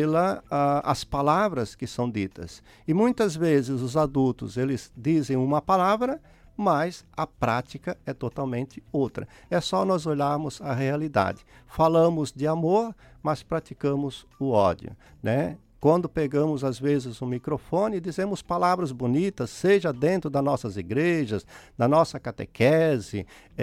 as palavras que são ditas. E muitas vezes os adultos, eles dizem uma palavra, mas a prática é totalmente outra. É só nós olharmos a realidade. Falamos de amor, mas praticamos o ódio, né? Quando pegamos, às vezes, um microfone e dizemos palavras bonitas, seja dentro das nossas igrejas, na nossa catequese,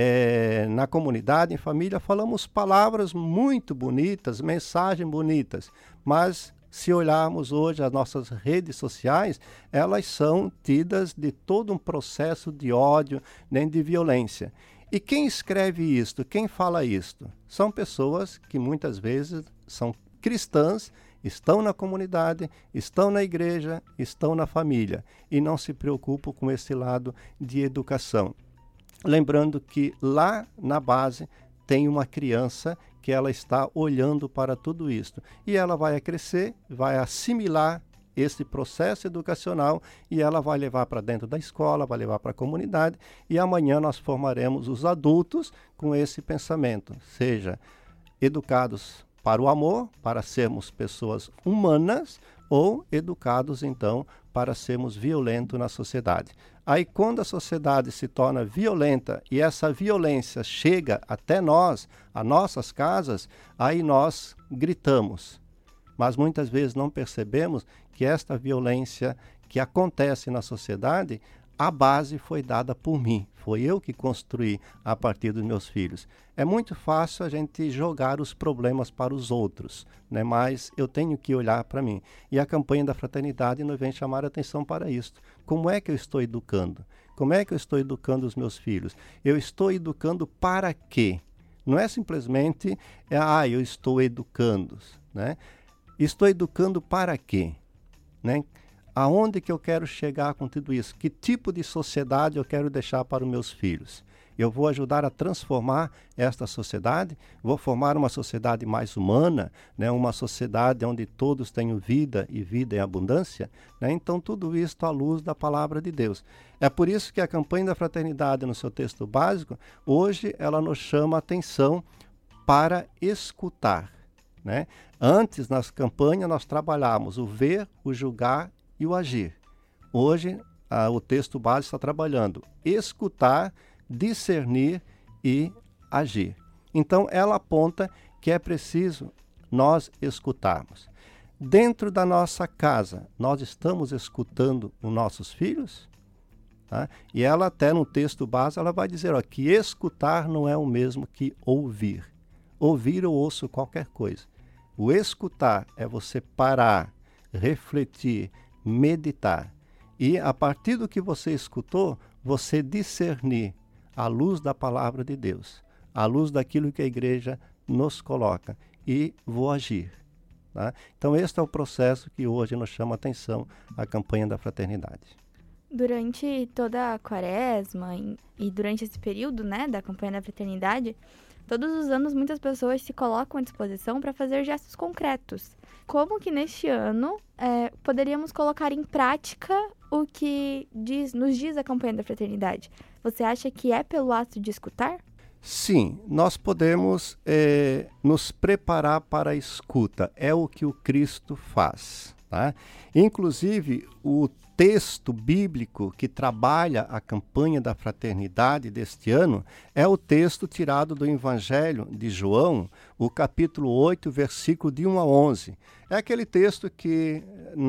na comunidade, em família, falamos palavras muito bonitas, mensagens bonitas. Mas, se olharmos hoje as nossas redes sociais, elas são tidas de todo um processo de ódio, nem de violência. E quem escreve isto, quem fala isto? São pessoas que muitas vezes são cristãs, estão na comunidade, estão na igreja, estão na família e não se preocupam com esse lado de educação. Lembrando que lá na base tem uma criança que ela está olhando para tudo isso e ela vai crescer, vai assimilar esse processo educacional e ela vai levar para dentro da escola, vai levar para a comunidade e amanhã nós formaremos os adultos com esse pensamento, seja educados para o amor, para sermos pessoas humanas, ou educados, então, para sermos violentos na sociedade. Aí, quando a sociedade se torna violenta e essa violência chega até nós, a nossas casas, aí nós gritamos. Mas muitas vezes não percebemos que esta violência que acontece na sociedade, a base foi dada por mim. Foi eu que construí a partir dos meus filhos. É muito fácil a gente jogar os problemas para os outros, né? Mas eu tenho que olhar para mim. E a campanha da fraternidade nos vem chamar a atenção para isso. Como é que eu estou educando? Como é que eu estou educando os meus filhos? Eu estou educando para quê? Não é simplesmente, eu estou educando, né? Estou educando para quê? Né? Aonde que eu quero chegar com tudo isso? Que tipo de sociedade eu quero deixar para os meus filhos? Eu vou ajudar a transformar esta sociedade? Vou formar uma sociedade mais humana, né? Uma sociedade onde todos tenham vida e vida em abundância? Né? Então, tudo isso à luz da palavra de Deus. É por isso que a campanha da fraternidade, no seu texto básico, hoje ela nos chama a atenção para escutar. Né? Antes, nas campanhas, nós trabalhávamos o ver, o julgar e o agir. Hoje, o texto básico está trabalhando escutar, discernir e agir. Então, ela aponta que é preciso nós escutarmos. Dentro da nossa casa, nós estamos escutando os nossos filhos? Tá? E ela até no texto básico, ela vai dizer que escutar não é o mesmo que ouvir. Ouvir eu ouço qualquer coisa. O escutar é você parar, refletir, meditar. E a partir do que você escutou, você discernir à luz da palavra de Deus, à luz daquilo que a igreja nos coloca, e vou agir. Tá? Então, este é o processo que hoje nos chama a atenção, a campanha da fraternidade. Durante toda a quaresma e durante esse período, né, da campanha da fraternidade, todos os anos muitas pessoas se colocam à disposição para fazer gestos concretos. Como que neste ano poderíamos colocar em prática o que nos diz a campanha da fraternidade? Você acha que é pelo ato de escutar? Sim, nós podemos nos preparar para a escuta. É o que o Cristo faz. Tá? Inclusive, o texto bíblico que trabalha a campanha da fraternidade deste ano é o texto tirado do Evangelho de João, o capítulo 8, versículo de 1 a 11. É aquele texto que,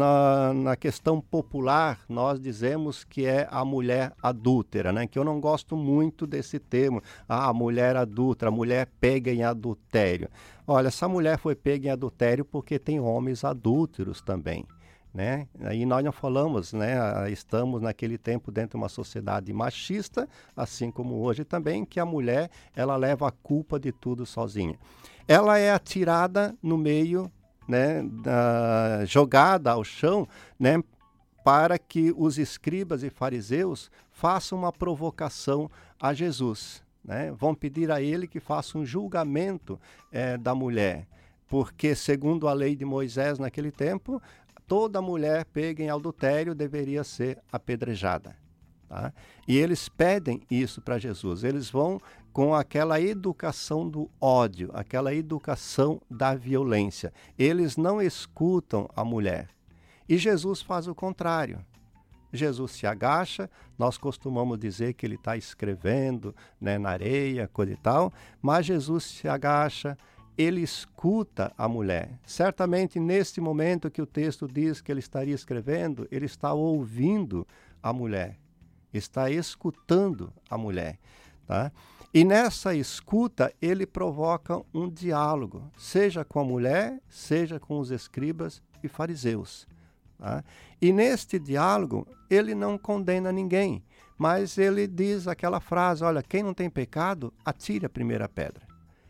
na questão popular, nós dizemos que é a mulher adúltera, né? Que eu não gosto muito desse termo, a mulher adúltera, a mulher pega em adultério. Olha, essa mulher foi pega em adultério porque tem homens adúlteros também. Né? Aí nós não falamos, né? Estamos naquele tempo dentro de uma sociedade machista, assim como hoje também, que a mulher ela leva a culpa de tudo sozinha. Ela é atirada no meio, né? Jogada ao chão, né? Para que os escribas e fariseus façam uma provocação a Jesus. Né? Vão pedir a ele que faça um julgamento da mulher, porque segundo a lei de Moisés naquele tempo, toda mulher pega em adultério deveria ser apedrejada. Tá? E eles pedem isso para Jesus. Eles vão com aquela educação do ódio, aquela educação da violência. Eles não escutam a mulher. E Jesus faz o contrário. Jesus se agacha, nós costumamos dizer que ele está escrevendo, né, na areia, coisa e tal, mas Jesus se agacha, ele escuta a mulher. Certamente, neste momento que o texto diz que ele estaria escrevendo, ele está ouvindo a mulher, está escutando a mulher. Tá? E nessa escuta, ele provoca um diálogo, seja com a mulher, seja com os escribas e fariseus. Tá? E neste diálogo, ele não condena ninguém, mas ele diz aquela frase, olha, quem não tem pecado, atire a primeira pedra.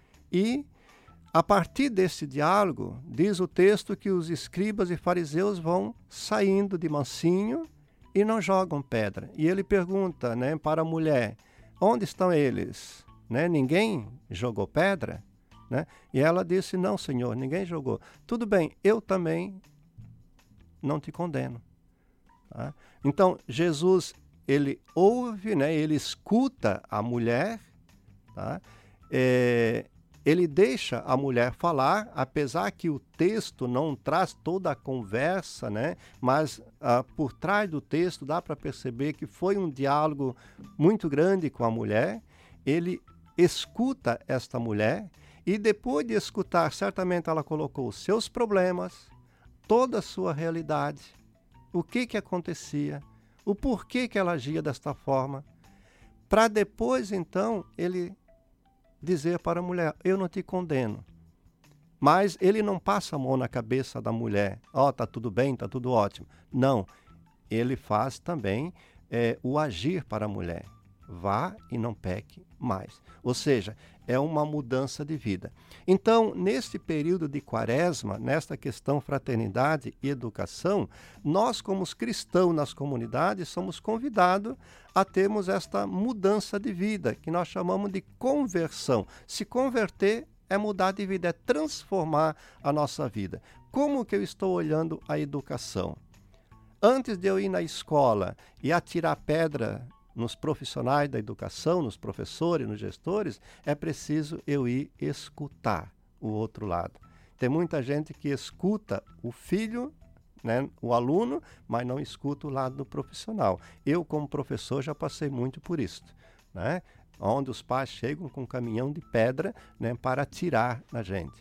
E a partir desse diálogo, diz o texto que os escribas e fariseus vão saindo de mansinho e não jogam pedra. E ele pergunta, né, para a mulher, onde estão eles? Né? Ninguém jogou pedra? Né? E ela disse, não, Senhor, ninguém jogou. Tudo bem, eu também não te condeno. Tá? Então, Jesus, ele ouve, né, ele escuta a mulher, tá? Ele deixa a mulher falar, apesar que o texto não traz toda a conversa, né? Mas por trás do texto dá para perceber que foi um diálogo muito grande com a mulher. Ele escuta esta mulher e depois de escutar, certamente ela colocou os seus problemas, toda a sua realidade, o que acontecia, o porquê que ela agia desta forma, para depois então ele dizer para a mulher, eu não te condeno. Mas ele não passa a mão na cabeça da mulher, tá tudo bem, tá tudo ótimo. Não, ele faz também o agir para a mulher. Vá e não peque mais. Ou seja, é uma mudança de vida. Então, neste período de quaresma, nesta questão fraternidade e educação, nós como cristãos nas comunidades somos convidados a termos esta mudança de vida, que nós chamamos de conversão. Se converter é mudar de vida, é transformar a nossa vida. Como que eu estou olhando a educação? Antes de eu ir na escola e atirar pedra nos profissionais da educação, nos professores, nos gestores, é preciso eu ir escutar o outro lado. Tem muita gente que escuta o filho, né, o aluno, mas não escuta o lado do profissional. Eu, como professor, já passei muito por isso, né? Onde os pais chegam com um caminhão de pedra, né, para atirar na gente.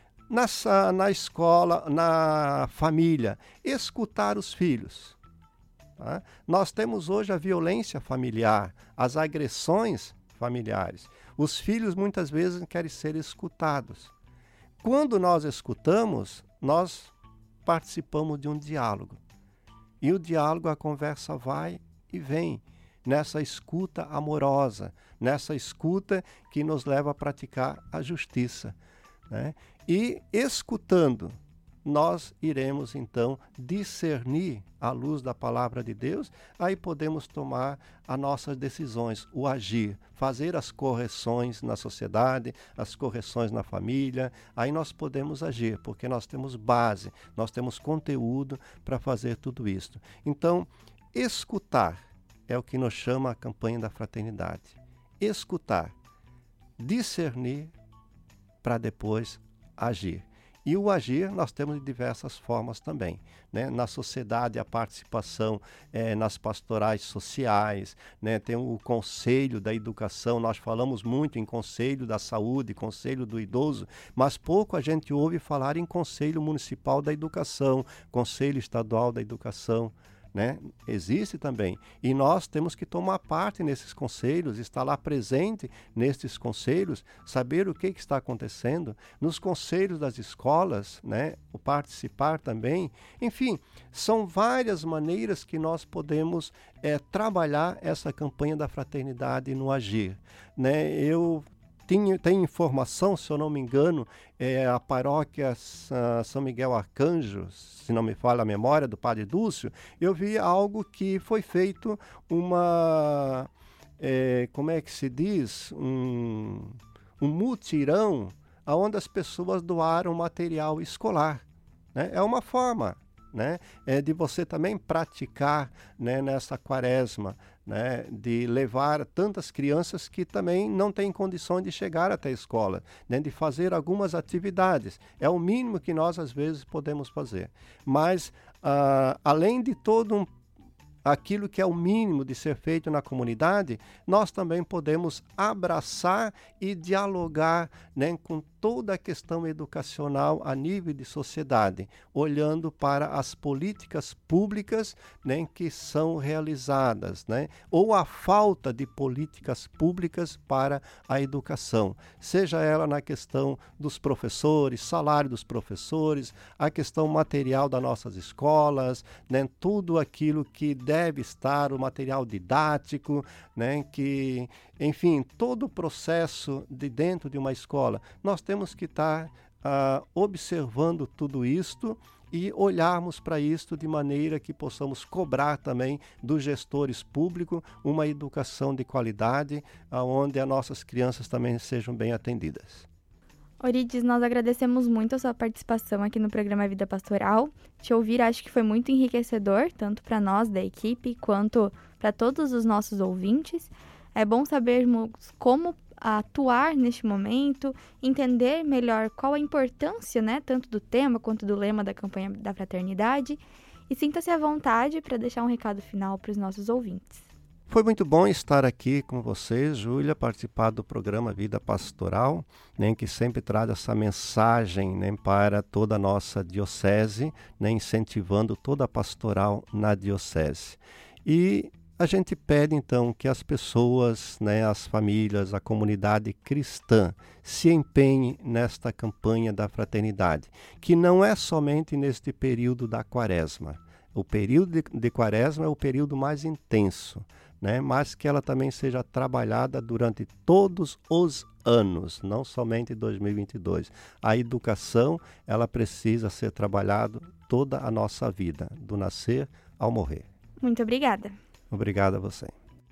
Na escola, na família, escutar os filhos. Tá? Nós temos hoje a violência familiar, as agressões familiares. Os filhos muitas vezes querem ser escutados. Quando nós escutamos, nós participamos de um diálogo. E o diálogo, a conversa vai e vem, nessa escuta amorosa, nessa escuta que nos leva a praticar a justiça, né? E escutando, nós iremos então discernir à luz da palavra de Deus, aí podemos tomar as nossas decisões, o agir, fazer as correções na sociedade, as correções na família, aí nós podemos agir, porque nós temos base, nós temos conteúdo para fazer tudo isso. Então, escutar é o que nos chama a campanha da fraternidade. Escutar, discernir para depois agir. E o agir nós temos de diversas formas também, né? Na sociedade, a participação nas pastorais sociais, né? Tem o conselho da educação, nós falamos muito em conselho da saúde, conselho do idoso, mas pouco a gente ouve falar em conselho municipal da educação, conselho estadual da educação, né? Existe também, e nós temos que tomar parte nesses conselhos, estar lá presente nesses conselhos, saber o que está acontecendo nos conselhos das escolas, né? O participar também, enfim, são várias maneiras que nós podemos trabalhar essa campanha da fraternidade no agir, né? Eu tenho informação, se eu não me engano, a paróquia São Miguel Arcanjo, se não me falha a memória, do Padre Dúcio, eu vi algo que foi feito como é que se diz? Um mutirão, onde as pessoas doaram material escolar, né? É uma forma, né, de você também praticar, né, nessa quaresma, né, de levar tantas crianças que também não têm condições de chegar até a escola, né, de fazer algumas atividades. É o mínimo que nós às vezes podemos fazer. Mas além de todo aquilo que é o mínimo de ser feito na comunidade, nós também podemos abraçar e dialogar, né, com toda a questão educacional a nível de sociedade, olhando para as políticas públicas, né, que são realizadas, né, ou a falta de políticas públicas para a educação, seja ela na questão dos professores, salário dos professores, a questão material das nossas escolas, né, tudo aquilo que deve estar, o material didático, né, que, enfim, todo o processo de dentro de uma escola, nós temos que estar observando tudo isto e olharmos para isto de maneira que possamos cobrar também dos gestores públicos uma educação de qualidade, onde as nossas crianças também sejam bem atendidas. Orides, nós agradecemos muito a sua participação aqui no programa Vida Pastoral. Te ouvir acho que foi muito enriquecedor, tanto para nós da equipe, quanto para todos os nossos ouvintes. É bom sabermos como atuar neste momento, entender melhor qual a importância, né, tanto do tema quanto do lema da campanha da fraternidade. E sinta-se à vontade para deixar um recado final para os nossos ouvintes. Foi muito bom estar aqui com vocês, Júlia, participar do programa Vida Pastoral, né, que sempre traz essa mensagem, né, para toda a nossa diocese, né, incentivando toda a pastoral na diocese. E a gente pede, então, que as pessoas, né, as famílias, a comunidade cristã se empenhem nesta campanha da fraternidade, que não é somente neste período da quaresma. O período de quaresma é o período mais intenso, né? Mas que ela também seja trabalhada durante todos os anos, não somente 2022. A educação, ela precisa ser trabalhada toda a nossa vida, do nascer ao morrer. Muito obrigada. Obrigado a você.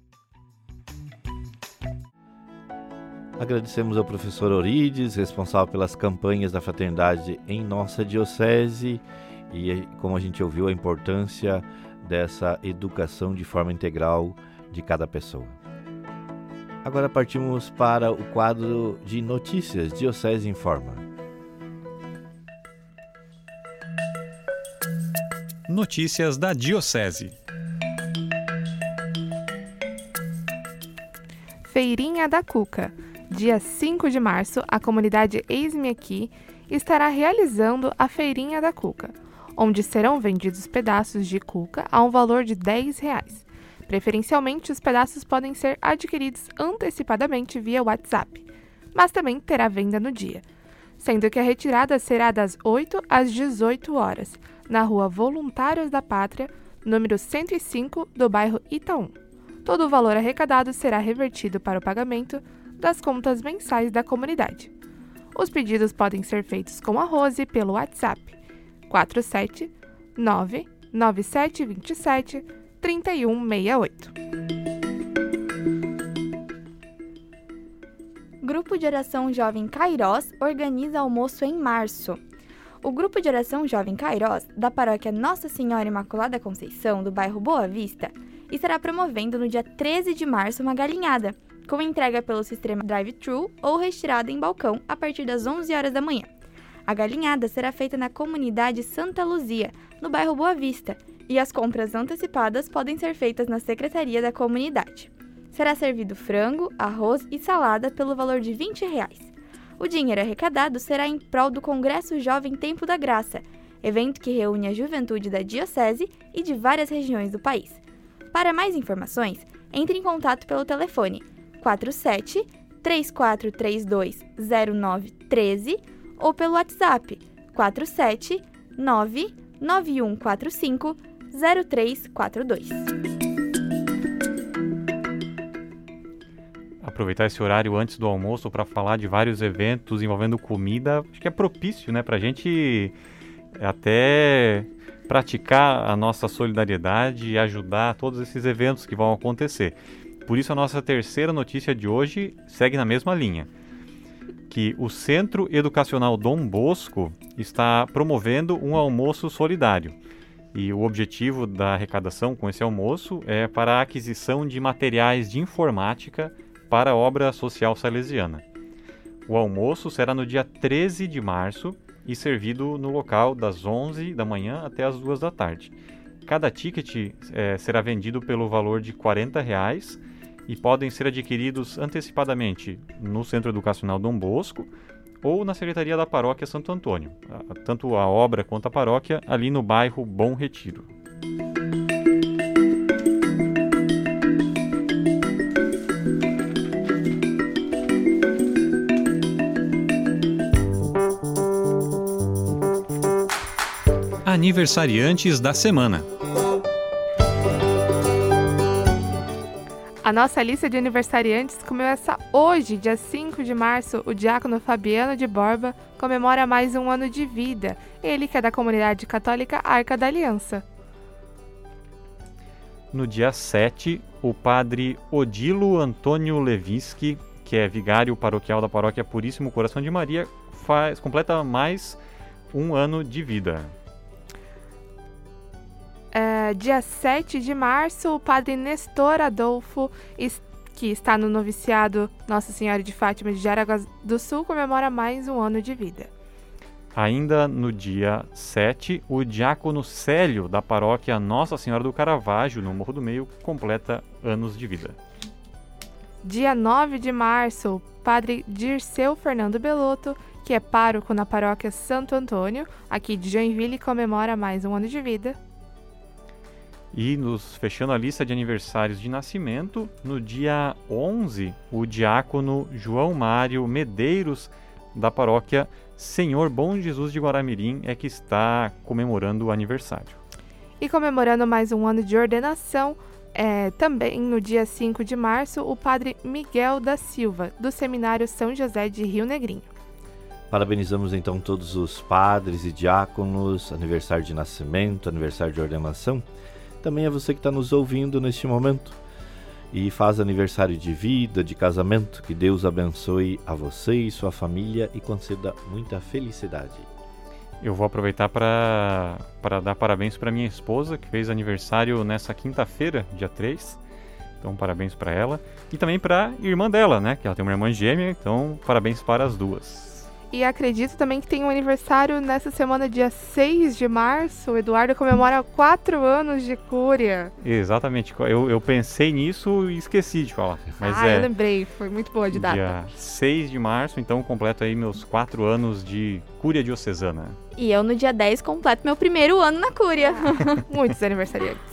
Agradecemos ao professor Orides, responsável pelas campanhas da fraternidade em nossa diocese, e como a gente ouviu, a importância dessa educação de forma integral de cada pessoa. Agora partimos para o quadro de notícias Diocese Informa. Notícias da Diocese. Feirinha da Cuca. Dia 5 de março, a comunidade Eis-me Aqui estará realizando a Feirinha da Cuca, onde serão vendidos pedaços de cuca a um valor de R$10. Preferencialmente, os pedaços podem ser adquiridos antecipadamente via WhatsApp, mas também terá venda no dia, sendo que a retirada será das 8 às 18 horas, na Rua Voluntários da Pátria, número 105, do bairro Itaú. Todo o valor arrecadado será revertido para o pagamento das contas mensais da comunidade. Os pedidos podem ser feitos com a Rose pelo WhatsApp 479-9727-3168. Grupo de Oração Jovem Cairós organiza almoço em março. O Grupo de Oração Jovem Cairós, da paróquia Nossa Senhora Imaculada Conceição, do bairro Boa Vista, estará promovendo no dia 13 de março uma galinhada, com entrega pelo sistema drive-thru ou retirada em balcão a partir das 11 horas da manhã. A galinhada será feita na comunidade Santa Luzia, no bairro Boa Vista, e as compras antecipadas podem ser feitas na secretaria da comunidade. Será servido frango, arroz e salada pelo valor de R$20. O dinheiro arrecadado será em prol do Congresso Jovem Tempo da Graça, evento que reúne a juventude da Diocese e de várias regiões do país. Para mais informações, entre em contato pelo telefone 47-3432-0913 ou pelo WhatsApp 479-9145-0342. Aproveitar esse horário antes do almoço para falar de vários eventos envolvendo comida, acho que é propício, né, para a gente até praticar a nossa solidariedade e ajudar todos esses eventos que vão acontecer. Por isso a nossa terceira notícia de hoje segue na mesma linha, que o Centro Educacional Dom Bosco está promovendo um almoço solidário. E o objetivo da arrecadação com esse almoço é para a aquisição de materiais de informática para a obra social salesiana. O almoço será no dia 13 de março e servido no local das 11 da manhã até as 2 da tarde. Cada ticket será vendido pelo valor de R$40 e podem ser adquiridos antecipadamente no Centro Educacional Dom Bosco ou na Secretaria da Paróquia Santo Antônio, tanto a obra quanto a paróquia ali no bairro Bom Retiro. Aniversariantes da semana. A nossa lista de aniversariantes começa hoje, dia 5 de março. O diácono Fabiano de Borba comemora mais um ano de vida. Ele que é da comunidade católica Arca da Aliança. No dia 7, o padre Odilo Antônio Levinsky, que é vigário paroquial da paróquia Puríssimo Coração de Maria, completa mais um ano de vida. Dia 7 de março, o padre Nestor Adolfo, que está no noviciado Nossa Senhora de Fátima de Jaraguá do Sul, comemora mais um ano de vida. Ainda no dia 7, o diácono Célio, da paróquia Nossa Senhora do Caravaggio, no Morro do Meio, completa anos de vida. Dia 9 de março, o padre Dirceu Fernando Belotto, que é pároco na paróquia Santo Antônio, aqui de Joinville, comemora mais um ano de vida. E fechando a lista de aniversários de nascimento, no dia 11, o diácono João Mário Medeiros, da paróquia Senhor Bom Jesus de Guaramirim, é que está comemorando o aniversário. E comemorando mais um ano de ordenação, também no dia 5 de março, o padre Miguel da Silva, do Seminário São José de Rio Negrinho. Parabenizamos então todos os padres e diáconos, aniversário de nascimento, aniversário de ordenação. Também é você que está nos ouvindo neste momento e faz aniversário de vida, de casamento. Que Deus abençoe a você e sua família e conceda muita felicidade. Eu vou aproveitar para dar parabéns para minha esposa, que fez aniversário nessa quinta-feira, dia 3. Então, parabéns para ela. E também para a irmã dela, né? Que ela tem uma irmã gêmea, então parabéns para as duas. E acredito também que tem um aniversário nessa semana, dia 6 de março. O Eduardo comemora 4 anos de cúria. Exatamente. Eu pensei nisso e esqueci de falar. Mas eu lembrei. Foi muito boa de data. Dia 6 de março, então completo aí meus 4 anos de cúria diocesana. E eu no dia 10 completo meu primeiro ano na cúria. Muitos aniversariantes.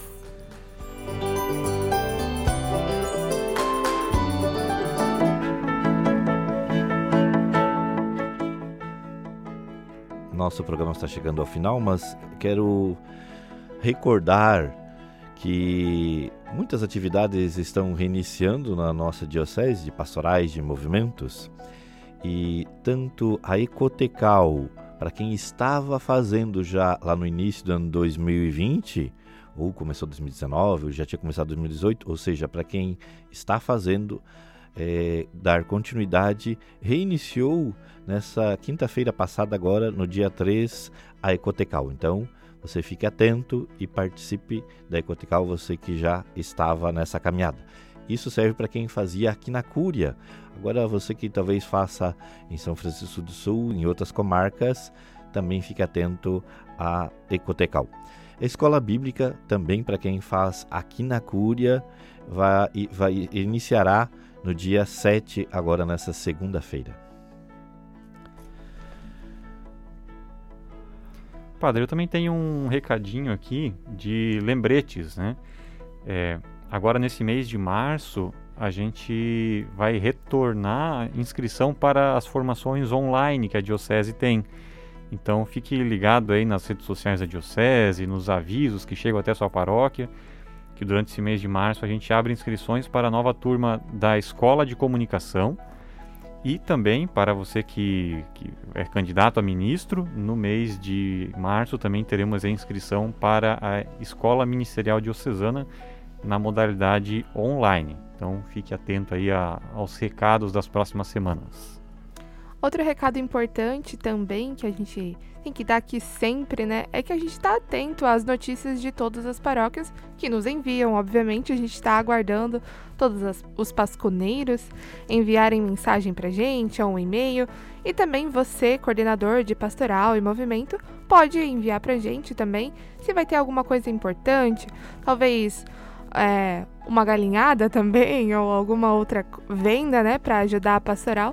Nosso programa está chegando ao final, mas quero recordar que muitas atividades estão reiniciando na nossa diocese, de pastorais, de movimentos, e tanto a Ecotecal, para quem estava fazendo já lá no início do ano 2020, ou começou 2019, ou já tinha começado 2018, ou seja, para quem está fazendo, dar continuidade, reiniciou nessa quinta-feira passada agora, no dia 3, a Ecotecal. Então, você fique atento e participe da Ecotecal, você que já estava nessa caminhada. Isso serve para quem fazia aqui na Cúria. Agora, você que talvez faça em São Francisco do Sul, em outras comarcas, também fique atento à Ecotecal. A Escola Bíblica, também para quem faz aqui na Cúria, iniciará no dia 7, agora nessa segunda-feira. Padre, eu também tenho um recadinho aqui de lembretes, né? Agora, nesse mês de março, a gente vai retornar a inscrição para as formações online que a Diocese tem. Então, fique ligado aí nas redes sociais da Diocese, nos avisos que chegam até a sua paróquia, que durante esse mês de março a gente abre inscrições para a nova turma da Escola de Comunicação. E também, para você que é candidato a ministro, no mês de março também teremos a inscrição para a Escola Ministerial Diocesana na modalidade online. Então, fique atento aí aos recados das próximas semanas. Outro recado importante também que a gente tem que dar aqui sempre, né, é que a gente está atento às notícias de todas as paróquias que nos enviam. Obviamente, a gente está aguardando todos os pasconeiros enviarem mensagem para a gente ou um e-mail. E também você, coordenador de pastoral e movimento, pode enviar para a gente também se vai ter alguma coisa importante, talvez uma galinhada também ou alguma outra venda, né, para ajudar a pastoral.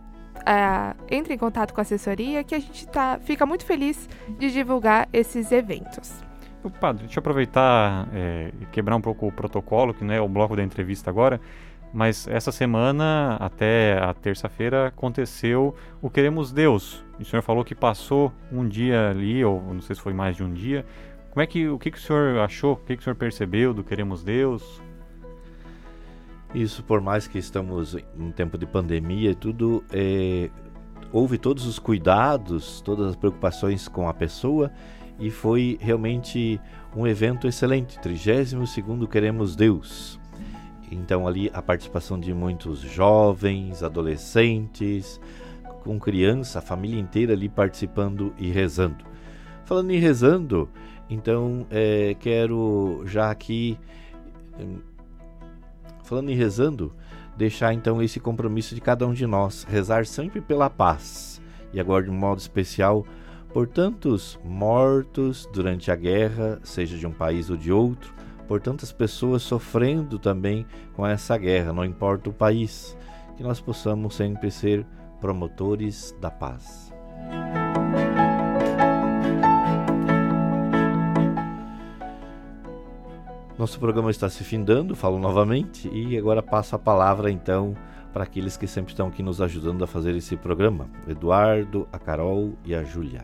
Entre em contato com a assessoria, que a gente fica muito feliz de divulgar esses eventos. Padre, deixa eu aproveitar e quebrar um pouco o protocolo, que não é o bloco da entrevista agora, mas essa semana, até a terça-feira, aconteceu o Queremos Deus. O senhor falou que passou um dia ali, ou não sei se foi mais de um dia. O que o senhor achou, o que o senhor percebeu do Queremos Deus? Isso, por mais que estamos em tempo de pandemia e tudo, houve todos os cuidados, todas as preocupações com a pessoa, e foi realmente um evento excelente, 32º Queremos Deus. Então ali a participação de muitos jovens, adolescentes, com criança, a família inteira ali participando e rezando. Falando em rezando, então quero já aqui... Falando em rezando, deixar então esse compromisso de cada um de nós, rezar sempre pela paz, e agora de um modo especial por tantos mortos durante a guerra, seja de um país ou de outro, por tantas pessoas sofrendo também com essa guerra, não importa o país, que nós possamos sempre ser promotores da paz. Nosso programa está se findando, falo novamente, e agora passo a palavra então para aqueles que sempre estão aqui nos ajudando a fazer esse programa, o Eduardo, a Carol e a Júlia.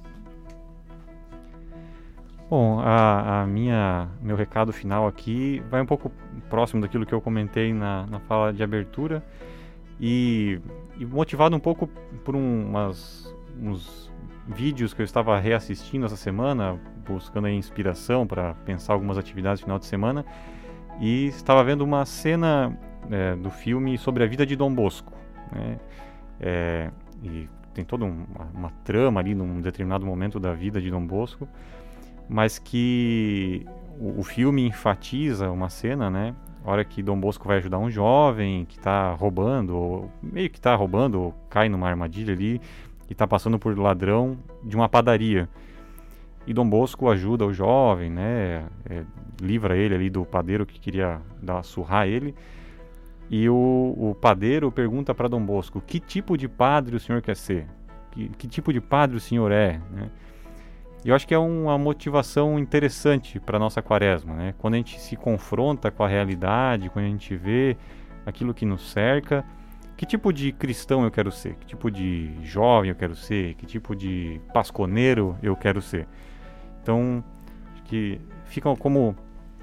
Bom, meu recado final aqui vai um pouco próximo daquilo que eu comentei na fala de abertura e motivado um pouco por uns vídeos que eu estava reassistindo essa semana, buscando aí inspiração para pensar algumas atividades no final de semana, e estava vendo uma cena do filme sobre a vida de Dom Bosco, né? E tem toda uma trama ali num determinado momento da vida de Dom Bosco, mas que o filme enfatiza uma cena, né? A hora que Dom Bosco vai ajudar um jovem que está roubando, ou meio que está roubando, ou cai numa armadilha ali, e está passando por ladrão de uma padaria. E Dom Bosco ajuda o jovem, né? Livra ele ali do padeiro que queria surrar ele. E o padeiro pergunta para Dom Bosco: que tipo de padre o senhor quer ser? Que tipo de padre o senhor é? Né? E eu acho que é uma motivação interessante para a nossa quaresma, né? Quando a gente se confronta com a realidade, quando a gente vê aquilo que nos cerca, que tipo de cristão eu quero ser? Que tipo de jovem eu quero ser? Que tipo de pasconeiro eu quero ser? Então, acho que fica como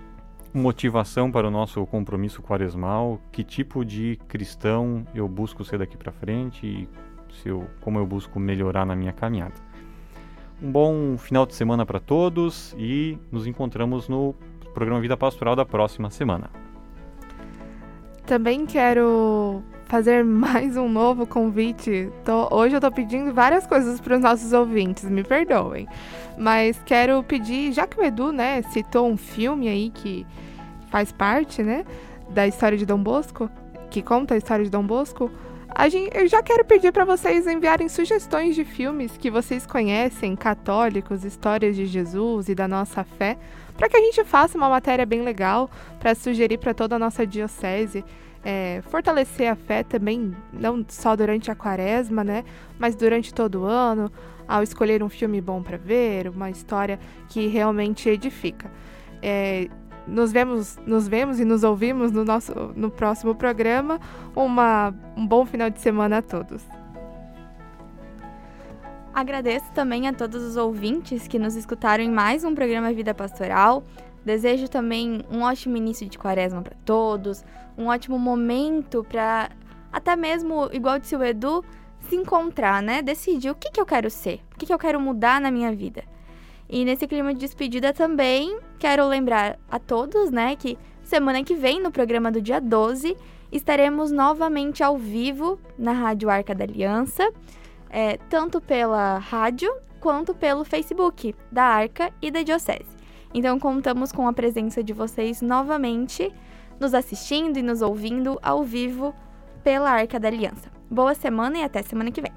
motivação para o nosso compromisso quaresmal, que tipo de cristão eu busco ser daqui para frente e como eu busco melhorar na minha caminhada. Um bom final de semana para todos e nos encontramos no programa Vida Pastoral da próxima semana. Também quero fazer mais um novo convite. Hoje eu estou pedindo várias coisas para os nossos ouvintes, me perdoem. Mas quero pedir, já que o Edu, né, citou um filme aí que faz parte, né, da história de Dom Bosco, que conta a história de Dom Bosco, eu já quero pedir para vocês enviarem sugestões de filmes que vocês conhecem, católicos, histórias de Jesus e da nossa fé, para que a gente faça uma matéria bem legal para sugerir para toda a nossa diocese. Fortalecer a fé também, não só durante a quaresma, né, mas durante todo o ano, ao escolher um filme bom para ver, uma história que realmente edifica. Nos vemos e nos ouvimos no próximo programa. Um bom final de semana a todos. Agradeço também a todos os ouvintes que nos escutaram em mais um programa Vida Pastoral. Desejo também um ótimo início de quaresma para todos, um ótimo momento para, até mesmo, igual disse o Edu, se encontrar, né? Decidir o que eu quero ser, o que eu quero mudar na minha vida. E nesse clima de despedida também, quero lembrar a todos, né, que semana que vem, no programa do dia 12, estaremos novamente ao vivo na Rádio Arca da Aliança, tanto pela rádio quanto pelo Facebook da Arca e da Diocese. Então, contamos com a presença de vocês novamente, nos assistindo e nos ouvindo ao vivo pela Arca da Aliança. Boa semana e até semana que vem.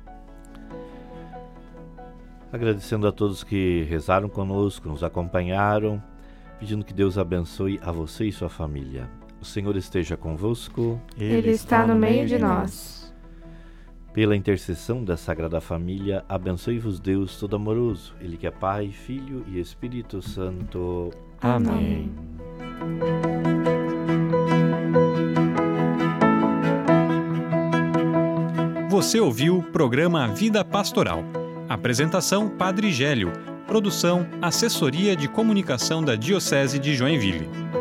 Agradecendo a todos que rezaram conosco, nos acompanharam, pedindo que Deus abençoe a você e sua família. O Senhor esteja convosco. Ele está no meio de nós. Pela intercessão da Sagrada Família, abençoe-vos Deus Todo-Amoroso, Ele que é Pai, Filho e Espírito Santo. Amém. Você ouviu o programa Vida Pastoral. Apresentação Padre Gélio. Produção Assessoria de Comunicação da Diocese de Joinville.